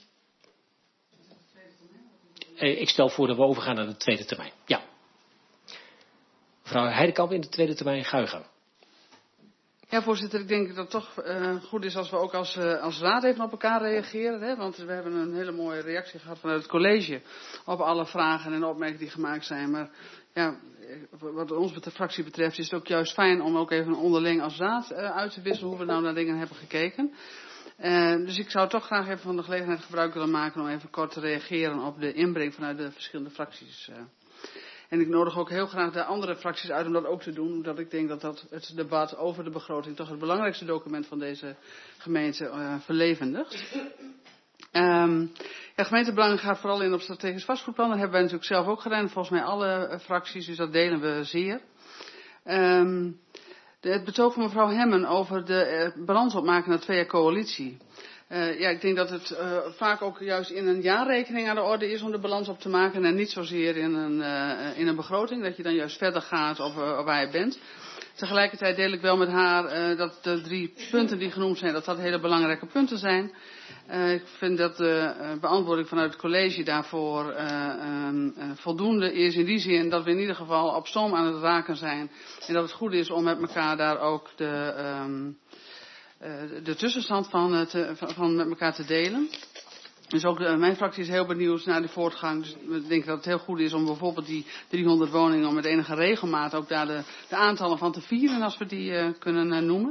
Ik stel voor dat we overgaan naar de tweede termijn. Ja. Mevrouw Heidekamp in de tweede termijn, Guygen. Ja, voorzitter, ik denk dat het toch goed is als we ook als raad even op elkaar reageren. Hè? Want we hebben een hele mooie reactie gehad vanuit het college op alle vragen en opmerkingen die gemaakt zijn. Maar ja, wat ons de fractie betreft is het ook juist fijn om ook even onderling als raad uit te wisselen hoe we nou naar dingen hebben gekeken. Dus ik zou toch graag even van de gelegenheid gebruik willen maken om even kort te reageren op de inbreng vanuit de verschillende fracties. En ik nodig ook heel graag de andere fracties uit om dat ook te doen, omdat ik denk dat het debat over de begroting toch het belangrijkste document van deze gemeente verlevendigt. Gemeentebelang gaat vooral in op strategisch vastgoedplan. Dat hebben wij natuurlijk zelf ook gedaan, volgens mij alle fracties, dus dat delen we zeer. Het betoog van mevrouw Hemmen over de balans opmaken naar 2 jaar coalitie. Ik denk dat het vaak ook juist in een jaarrekening aan de orde is om de balans op te maken en niet zozeer in een begroting, dat je dan juist verder gaat op waar je bent. Tegelijkertijd deel ik wel met haar dat de 3 punten die genoemd zijn, dat hele belangrijke punten zijn. Ik vind dat de beantwoording vanuit het college daarvoor voldoende is in die zin dat we in ieder geval op stoom aan het raken zijn. En dat het goed is om met elkaar daar ook de tussenstand van met elkaar te delen. Dus ook mijn fractie is heel benieuwd naar de voortgang. Dus we denken dat het heel goed is om bijvoorbeeld die 300 woningen om met enige regelmaat ook daar de aantallen van te vieren, als we die kunnen noemen.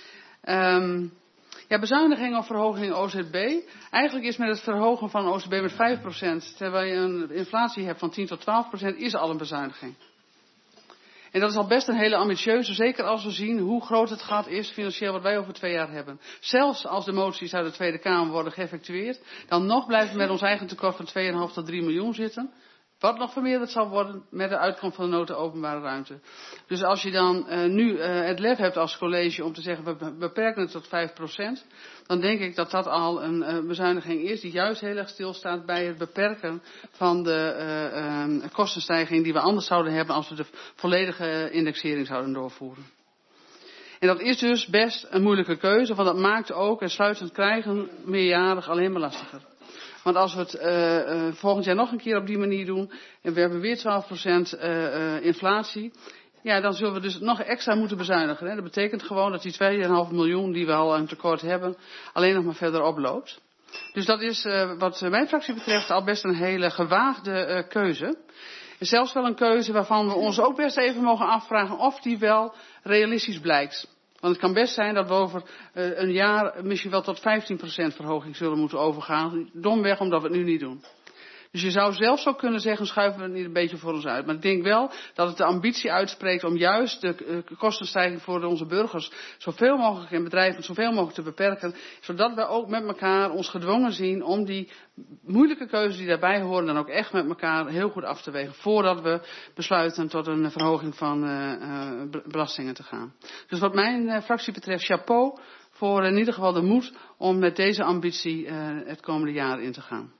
Bezuiniging of verhoging OZB. Eigenlijk is met het verhogen van OZB met 5%, terwijl je een inflatie hebt van 10 tot 12%, is al een bezuiniging. En dat is al best een hele ambitieuze, zeker als we zien hoe groot het gat is financieel wat wij over 2 jaar hebben. Zelfs als de moties uit de Tweede Kamer worden geëffectueerd, dan nog blijven we met ons eigen tekort van 2,5 tot 3 miljoen zitten. Wat nog vermeerderd zal worden met de uitkomst van de nota openbare ruimte. Dus als je dan nu het lef hebt als college om te zeggen we beperken het tot 5%. Dan denk ik dat dat al een bezuiniging is die juist heel erg stilstaat bij het beperken van de kostenstijging die we anders zouden hebben als we de volledige indexering zouden doorvoeren. En dat is dus best een moeilijke keuze, want dat maakt ook het sluitend krijgen meerjarig alleen maar lastiger. Want als we het volgend jaar nog een keer op die manier doen en we hebben weer 12% inflatie, ja, dan zullen we dus nog extra moeten bezuinigen. Hè. Dat betekent gewoon dat die 2,5 miljoen die we al aan tekort hebben, alleen nog maar verder oploopt. Dus dat is wat mijn fractie betreft al best een hele gewaagde keuze. En zelfs wel een keuze waarvan we ons ook best even mogen afvragen of die wel realistisch blijkt. Want het kan best zijn dat we over een jaar misschien wel tot 15% verhoging zullen moeten overgaan. Domweg omdat we het nu niet doen. Dus je zou zelfs ook kunnen zeggen, schuiven we het niet een beetje voor ons uit. Maar ik denk wel dat het de ambitie uitspreekt om juist de kostenstijging voor onze burgers zoveel mogelijk en bedrijven zoveel mogelijk te beperken. Zodat we ook met elkaar ons gedwongen zien om die moeilijke keuzes die daarbij horen dan ook echt met elkaar heel goed af te wegen. Voordat we besluiten tot een verhoging van belastingen te gaan. Dus wat mijn fractie betreft, chapeau voor in ieder geval de moed om met deze ambitie het komende jaar in te gaan.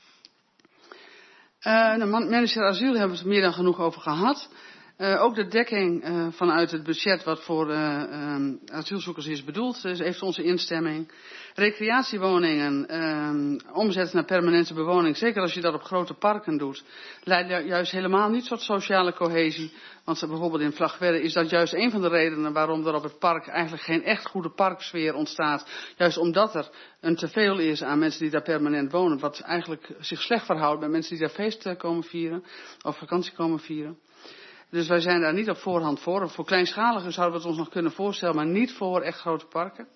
De manager asiel hebben we het meer dan genoeg over gehad. Ook de dekking vanuit het budget wat voor asielzoekers is bedoeld, dus heeft onze instemming. Recreatiewoningen omzetten naar permanente bewoning, zeker als je dat op grote parken doet, leidt juist helemaal niet tot sociale cohesie. Want bijvoorbeeld in Vlagtwedde is dat juist een van de redenen waarom er op het park eigenlijk geen echt goede parksfeer ontstaat. Juist omdat er een teveel is aan mensen die daar permanent wonen, wat eigenlijk zich slecht verhoudt bij mensen die daar feest komen vieren of vakantie komen vieren. Dus wij zijn daar niet op voorhand voor. Voor kleinschalige zouden we het ons nog kunnen voorstellen, maar niet voor echt grote parken.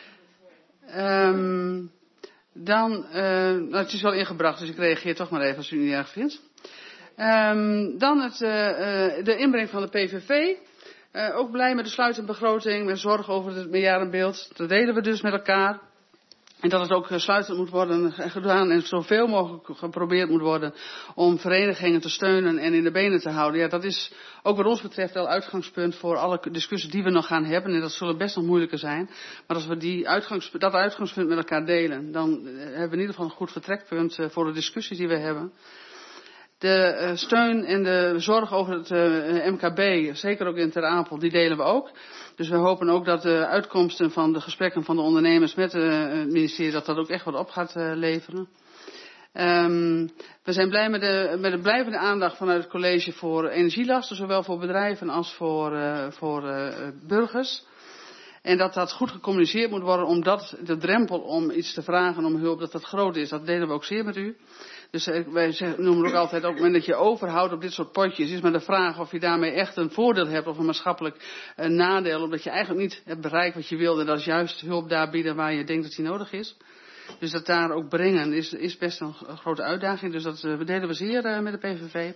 Het is wel ingebracht, dus ik reageer toch maar even als u het niet erg vindt. Dan de inbreng van de PVV. Ook blij met de sluitende begroting, met zorg over het meerjarenbeeld. Dat delen we dus met elkaar. En dat het ook sluitend moet worden gedaan en zoveel mogelijk geprobeerd moet worden om verenigingen te steunen en in de benen te houden. Ja, dat is ook wat ons betreft wel uitgangspunt voor alle discussies die we nog gaan hebben. En dat zullen best nog moeilijker zijn. Maar als we dat uitgangspunt met elkaar delen, dan hebben we in ieder geval een goed vertrekpunt voor de discussies die we hebben. De steun en de zorg over het MKB, zeker ook in Ter Apel, die delen we ook. Dus we hopen ook dat de uitkomsten van de gesprekken van de ondernemers met het ministerie, dat ook echt wat op gaat leveren. We zijn blij met de blijvende aandacht vanuit het college voor energielasten, zowel voor bedrijven als voor burgers. En dat goed gecommuniceerd moet worden, omdat de drempel om iets te vragen om hulp, dat groot is. Dat delen we ook zeer met u. Dus wij noemen ook altijd, op het moment dat je overhoudt op dit soort potjes, is maar de vraag of je daarmee echt een voordeel hebt of een maatschappelijk nadeel. Omdat je eigenlijk niet het bereikt wat je wilde. En dat is juist hulp daar bieden waar je denkt dat die nodig is. Dus dat daar ook brengen is best een grote uitdaging. Dus dat delen we zeer met de PVV.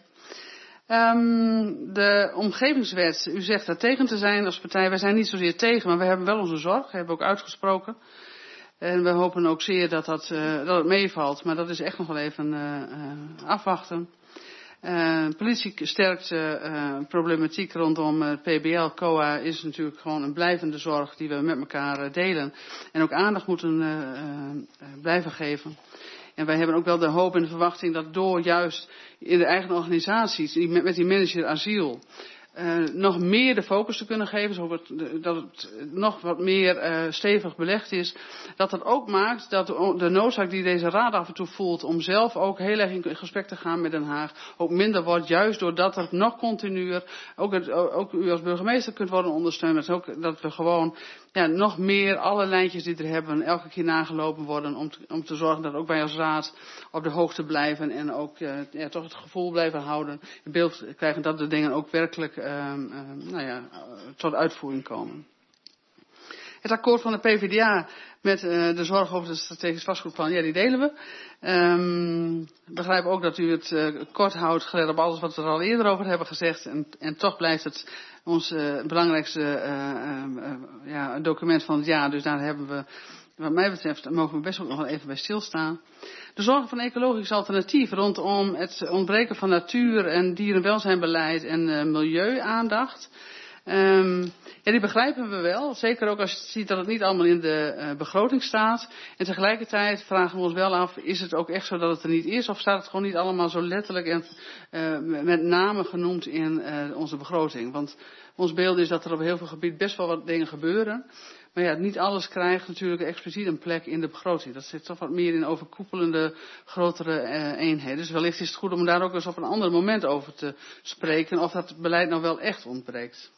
De omgevingswet, u zegt daar tegen te zijn als partij. Wij zijn niet zozeer tegen, maar we hebben wel onze zorg. Dat hebben we ook uitgesproken. En we hopen ook zeer dat het meevalt. Maar dat is echt nog wel even afwachten. Politie sterkt problematiek rondom PBL, COA is natuurlijk gewoon een blijvende zorg die we met elkaar delen. En ook aandacht moeten blijven geven. En wij hebben ook wel de hoop en de verwachting dat door juist in de eigen organisaties, met die manager asiel, nog meer de focus te kunnen geven, zodat het nog wat meer stevig belegd is. Dat dat ook maakt dat de noodzaak die deze raad af en toe voelt om zelf ook heel erg in gesprek te gaan met Den Haag ook minder wordt, juist doordat er nog continuer ook u als burgemeester kunt worden ondersteund. Dat we gewoon nog meer alle lijntjes die er hebben elke keer nagelopen worden om te zorgen dat ook wij als raad op de hoogte blijven en ook toch het gevoel blijven houden, in beeld krijgen dat de dingen ook werkelijk tot uitvoering komen. Het akkoord van de PvdA met de zorg over het strategisch vastgoedplan, die delen we. Begrijp ook dat u het kort houdt, gelet op alles wat we er al eerder over hebben gezegd. En toch blijft het ons belangrijkste document van het jaar. Dus daar hebben we, wat mij betreft, mogen we best ook nog wel even bij stilstaan. De zorg van ecologisch alternatief rondom het ontbreken van natuur- en dierenwelzijnbeleid en milieuaandacht. Die begrijpen we wel. Zeker ook als je ziet dat het niet allemaal in de begroting staat. En tegelijkertijd vragen we ons wel af, is het ook echt zo dat het er niet is? Of staat het gewoon niet allemaal zo letterlijk en met name genoemd in onze begroting? Want ons beeld is dat er op heel veel gebieden best wel wat dingen gebeuren. Maar niet alles krijgt natuurlijk expliciet een plek in de begroting. Dat zit toch wat meer in overkoepelende, grotere eenheden. Dus wellicht is het goed om daar ook eens op een ander moment over te spreken. Of dat beleid nou wel echt ontbreekt.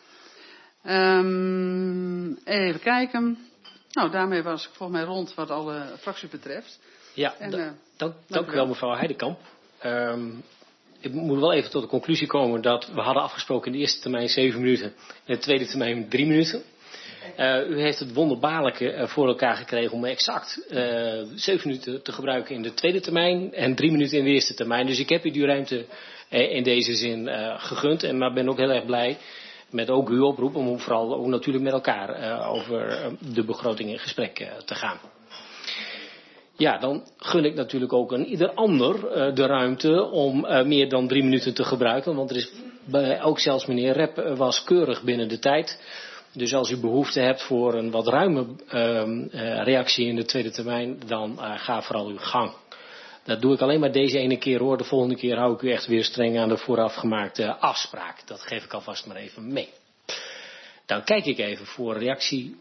Even kijken. Nou, daarmee was ik volgens mij rond wat alle fracties betreft. Ja, dank u wel mevrouw Heidekamp. Ik moet wel even tot de conclusie komen dat we hadden afgesproken in de eerste termijn 7 minuten. In de tweede termijn 3 minuten. U heeft het wonderbaarlijke voor elkaar gekregen om exact 7 minuten te gebruiken in de tweede termijn en 3 minuten in de eerste termijn. Dus ik heb u die ruimte in deze zin gegund, maar ben ook heel erg blij met ook uw oproep om vooral ook natuurlijk met elkaar over de begroting in gesprek te gaan. Ja, dan gun ik natuurlijk ook aan ieder ander de ruimte om meer dan 3 minuten te gebruiken. Want er is ook zelfs meneer Rep was keurig binnen de tijd. Dus als u behoefte hebt voor een wat ruime reactie in de tweede termijn, dan ga vooral uw gang. Dat doe ik alleen maar deze ene keer hoor. De volgende keer hou ik u echt weer streng aan de voorafgemaakte afspraak. Dat geef ik alvast maar even mee. Dan kijk ik even voor reactie.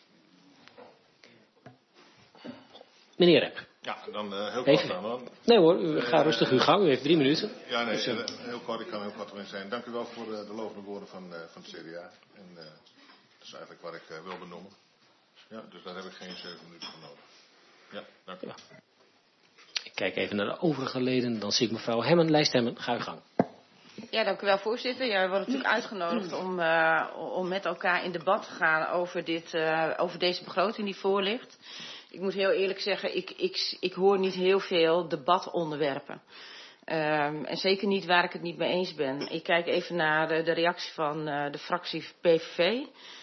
Meneer Rep. Ja, dan heel kort dan. Nee hoor, ga rustig uw gang. U heeft 3 minuten. Ja, nee, heel kort. Ik kan heel kort erin zijn. Dank u wel voor de lovende woorden van het CDA. En dat is eigenlijk wat ik wil benoemen. Ja, dus daar heb ik geen 7 minuten voor nodig. Ja, dank u wel. Ja. Ik kijk even naar de overige leden. Dan zie ik mevrouw Hemmen, lijst Hemmen. Ga uw gang. Ja, dank u wel, voorzitter. Ja, we worden natuurlijk uitgenodigd om met elkaar in debat te gaan over deze begroting die voor ligt. Ik moet heel eerlijk zeggen, ik hoor niet heel veel debatonderwerpen. En zeker niet waar ik het niet mee eens ben. Ik kijk even naar de reactie van de fractie PVV.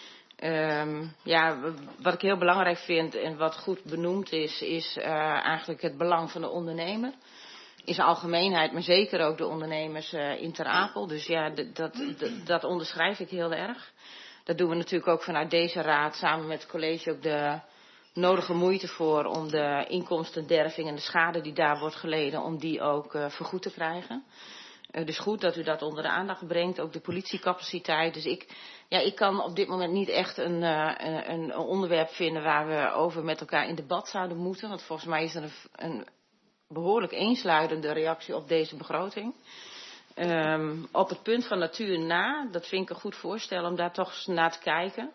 Wat ik heel belangrijk vind en wat goed benoemd is eigenlijk het belang van de ondernemer. In zijn algemeenheid, maar zeker ook de ondernemers in Ter Apel. Dus ja, dat onderschrijf ik heel erg. Dat doen we natuurlijk ook vanuit deze raad samen met het college ook de nodige moeite voor om de inkomstenderving en de schade die daar wordt geleden, om die ook vergoed te krijgen. Dus goed dat u dat onder de aandacht brengt, ook de politiecapaciteit. Dus ik kan op dit moment niet echt een onderwerp vinden waar we over met elkaar in debat zouden moeten. Want volgens mij is er een behoorlijk eensluidende reactie op deze begroting. Op het punt van natuur na, dat vind ik een goed voorstel om daar toch eens naar te kijken.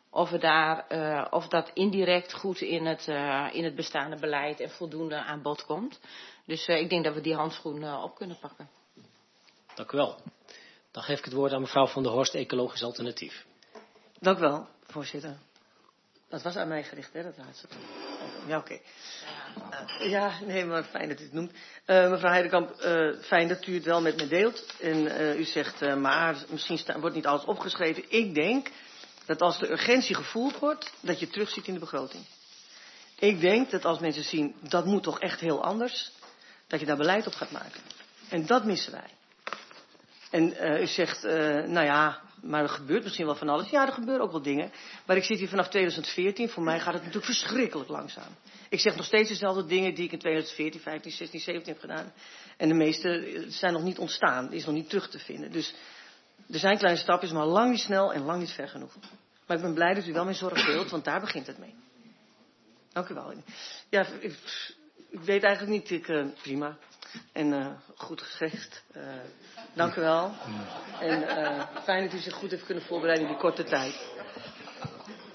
Of dat indirect goed in het bestaande beleid en voldoende aan bod komt. Dus ik denk dat we die handschoen op kunnen pakken. Dank u wel. Dan geef ik het woord aan mevrouw Van der Horst, Ecologisch Alternatief. Dank u wel, voorzitter. Dat was aan mij gericht, hè, dat laatste. Ja, oké. Nee, maar fijn dat u het noemt. Mevrouw Heidekamp, fijn dat u het wel met me deelt. En u zegt, maar misschien wordt niet alles opgeschreven. Ik denk dat als de urgentie gevoeld wordt, dat je het terugziet in de begroting. Ik denk dat als mensen zien, dat moet toch echt heel anders, dat je daar beleid op gaat maken. En dat missen wij. En u zegt, maar er gebeurt misschien wel van alles. Ja, er gebeuren ook wel dingen. Maar ik zit hier vanaf 2014. Voor mij gaat het natuurlijk verschrikkelijk langzaam. Ik zeg nog steeds dezelfde dingen die ik in 2014, 15, 16, 17 heb gedaan. En de meeste zijn nog niet ontstaan. Is nog niet terug te vinden. Dus er zijn kleine stapjes, maar lang niet snel en lang niet ver genoeg. Maar ik ben blij dat u wel mijn zorg deelt, want daar begint het mee. Dank u wel. Ja, ik weet eigenlijk niet. Prima. En goed gezegd. Dank u wel. En fijn dat u zich goed heeft kunnen voorbereiden in die korte tijd.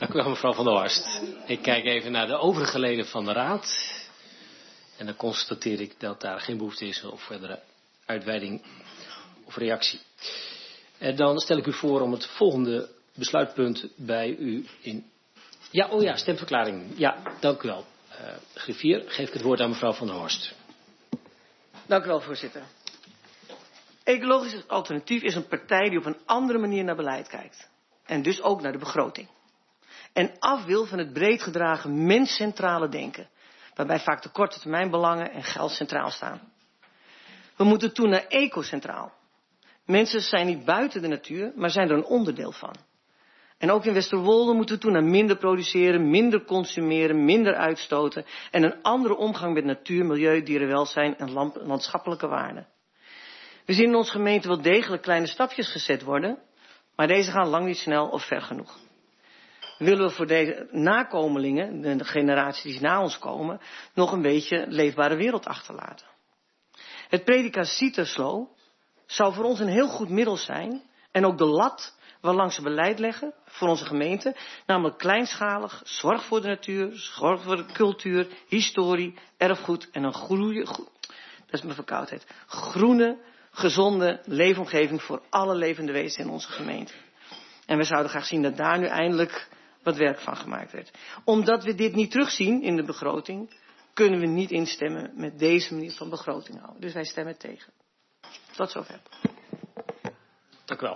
Dank u wel, mevrouw Van der Horst. Ik kijk even naar de overige leden van de raad. En dan constateer ik dat daar geen behoefte is op verdere uitweiding of reactie. En dan stel ik u voor om het volgende besluitpunt bij u in... Ja, oh ja, stemverklaring. Ja, dank u wel. Griffier, geef ik het woord aan mevrouw Van der Horst. Dank u wel, voorzitter. Ecologisch Alternatief is een partij die op een andere manier naar beleid kijkt. En dus ook naar de begroting. En af wil van het breed gedragen menscentrale denken. Waarbij vaak de korte termijn belangen en geld centraal staan. We moeten toe naar ecocentraal. Mensen zijn niet buiten de natuur, maar zijn er een onderdeel van. En ook in Westerwolde moeten we toe naar minder produceren, minder consumeren, minder uitstoten. En een andere omgang met natuur, milieu, dierenwelzijn en landschappelijke waarden. We zien in onze gemeente wel degelijk kleine stapjes gezet worden. Maar deze gaan lang niet snel of ver genoeg. Willen we voor deze nakomelingen, de generaties die na ons komen, nog een beetje leefbare wereld achterlaten. Het predicaat Citerslo zou voor ons een heel goed middel zijn. En ook de lat waarlangs we beleid leggen voor onze gemeente. Namelijk kleinschalig, zorg voor de natuur, zorg voor de cultuur, historie, erfgoed en een dat is mijn verkoudheid, groene, gezonde leefomgeving voor alle levende wezens in onze gemeente. En we zouden graag zien dat daar nu eindelijk wat werk van gemaakt werd. Omdat we dit niet terugzien in de begroting, kunnen we niet instemmen met deze manier van begroting houden. Dus wij stemmen tegen. Tot zover. Dank u wel.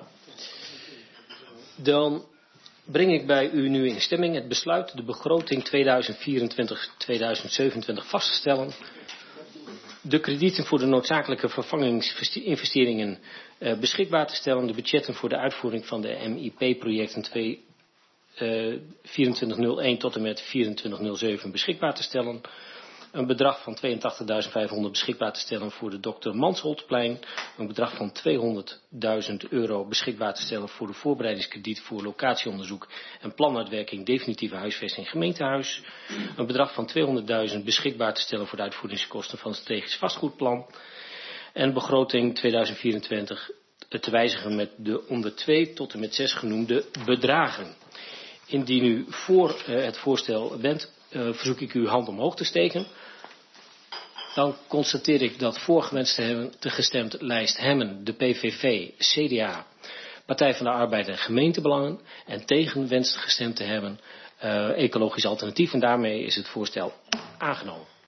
Dan breng ik bij u nu in stemming het besluit de begroting 2024-2027 vast te stellen. De kredieten voor de noodzakelijke vervangingsinvesteringen beschikbaar te stellen. De budgetten voor de uitvoering van de MIP-projecten 2401 tot en met 2407 beschikbaar te stellen. Een bedrag van 82.500 beschikbaar te stellen voor de Dr. Mansholtplein. Een bedrag van €200.000 beschikbaar te stellen voor de voorbereidingskrediet voor locatieonderzoek en planuitwerking definitieve huisvesting gemeentehuis. Een bedrag van €200.000 beschikbaar te stellen voor de uitvoeringskosten van het strategisch vastgoedplan. En begroting 2024 te wijzigen met de onder 2 tot en met 6 genoemde bedragen. Indien u voor het voorstel bent, verzoek ik uw hand omhoog te steken. Dan constateer ik dat voor gewenst te hebben gestemd lijst Hemmen, de PVV, CDA, Partij van de Arbeid en Gemeentebelangen. En tegen wenst gestemd te hebben Ecologisch Alternatief. En daarmee is het voorstel aangenomen.